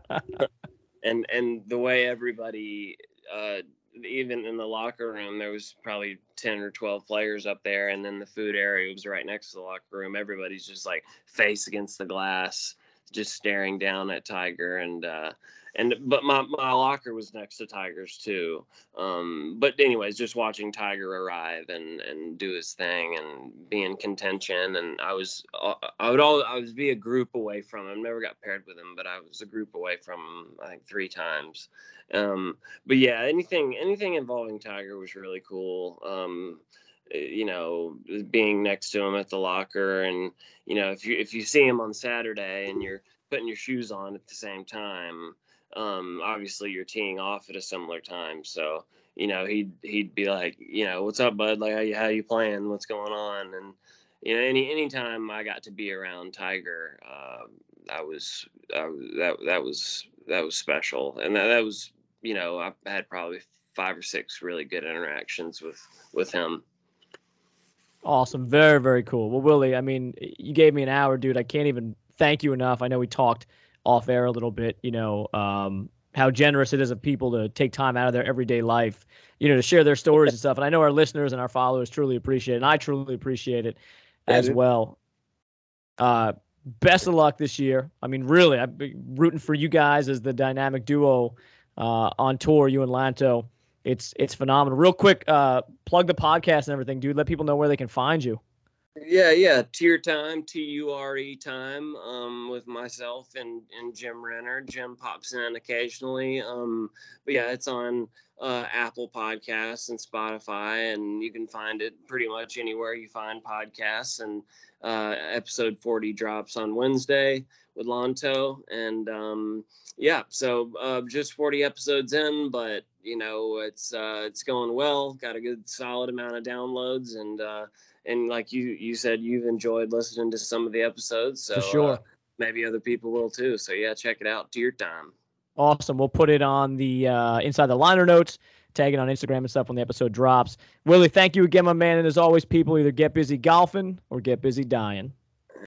and and the way everybody, uh, even in the locker room, there was probably ten or twelve players up there. And then the food area was right next to the locker room. Everybody's just like face against the glass, just staring down at Tiger. And, uh, and, but my, my locker was next to Tiger's too. Um, but anyways, just watching Tiger arrive and, and do his thing and be in contention. And I was, I would all, I was be a group away from him. Never got paired with him, but I was a group away from him, I think three times. Um, but yeah, anything, anything involving Tiger was really cool. Um, you know, being next to him at the locker and, you know, if you, if you see him on Saturday and you're putting your shoes on at the same time, um, obviously you're teeing off at a similar time. So, you know, he'd, he'd be like, you know, what's up, bud? Like, how you, how you playing? What's going on? And, you know, any, anytime I got to be around Tiger, uh, I was, I was, that, that was, that was special. And that, that was, you know, I had probably five or six really good interactions with, with him. Awesome. Very, very cool. Well, Willie, I mean, you gave me an hour, dude. I can't even thank you enough. I know we talked off air a little bit, you know, um, how generous it is of people to take time out of their everyday life, you know, to share their stories and stuff. And I know our listeners and our followers truly appreciate it. And I truly appreciate it yeah, as dude. well. Uh, best of luck this year. I mean, really, I've been rooting for you guys as the dynamic duo uh, on tour, you and Lanto. It's it's phenomenal. Real quick, uh, plug the podcast and everything, dude. Let people know where they can find you. Yeah, yeah. Tier Time, T U R E time, um, with myself and, and Jim Renner. Jim pops in occasionally. Um, but yeah, it's on uh, Apple Podcasts and Spotify, and you can find it pretty much anywhere you find podcasts. And uh, episode forty drops on Wednesday with Lanto. And um, yeah, so uh, just forty episodes in, but you know, it's uh, it's going well. Got a good solid amount of downloads, and uh, and like you you said, you've enjoyed listening to some of the episodes. So For sure. Uh, maybe other people will too. So yeah, check it out. Tier Time. Awesome. We'll put it on the uh, inside the liner notes, tag it on Instagram and stuff when the episode drops. Willie, thank you again, my man. And as always, people either get busy golfing or get busy dying.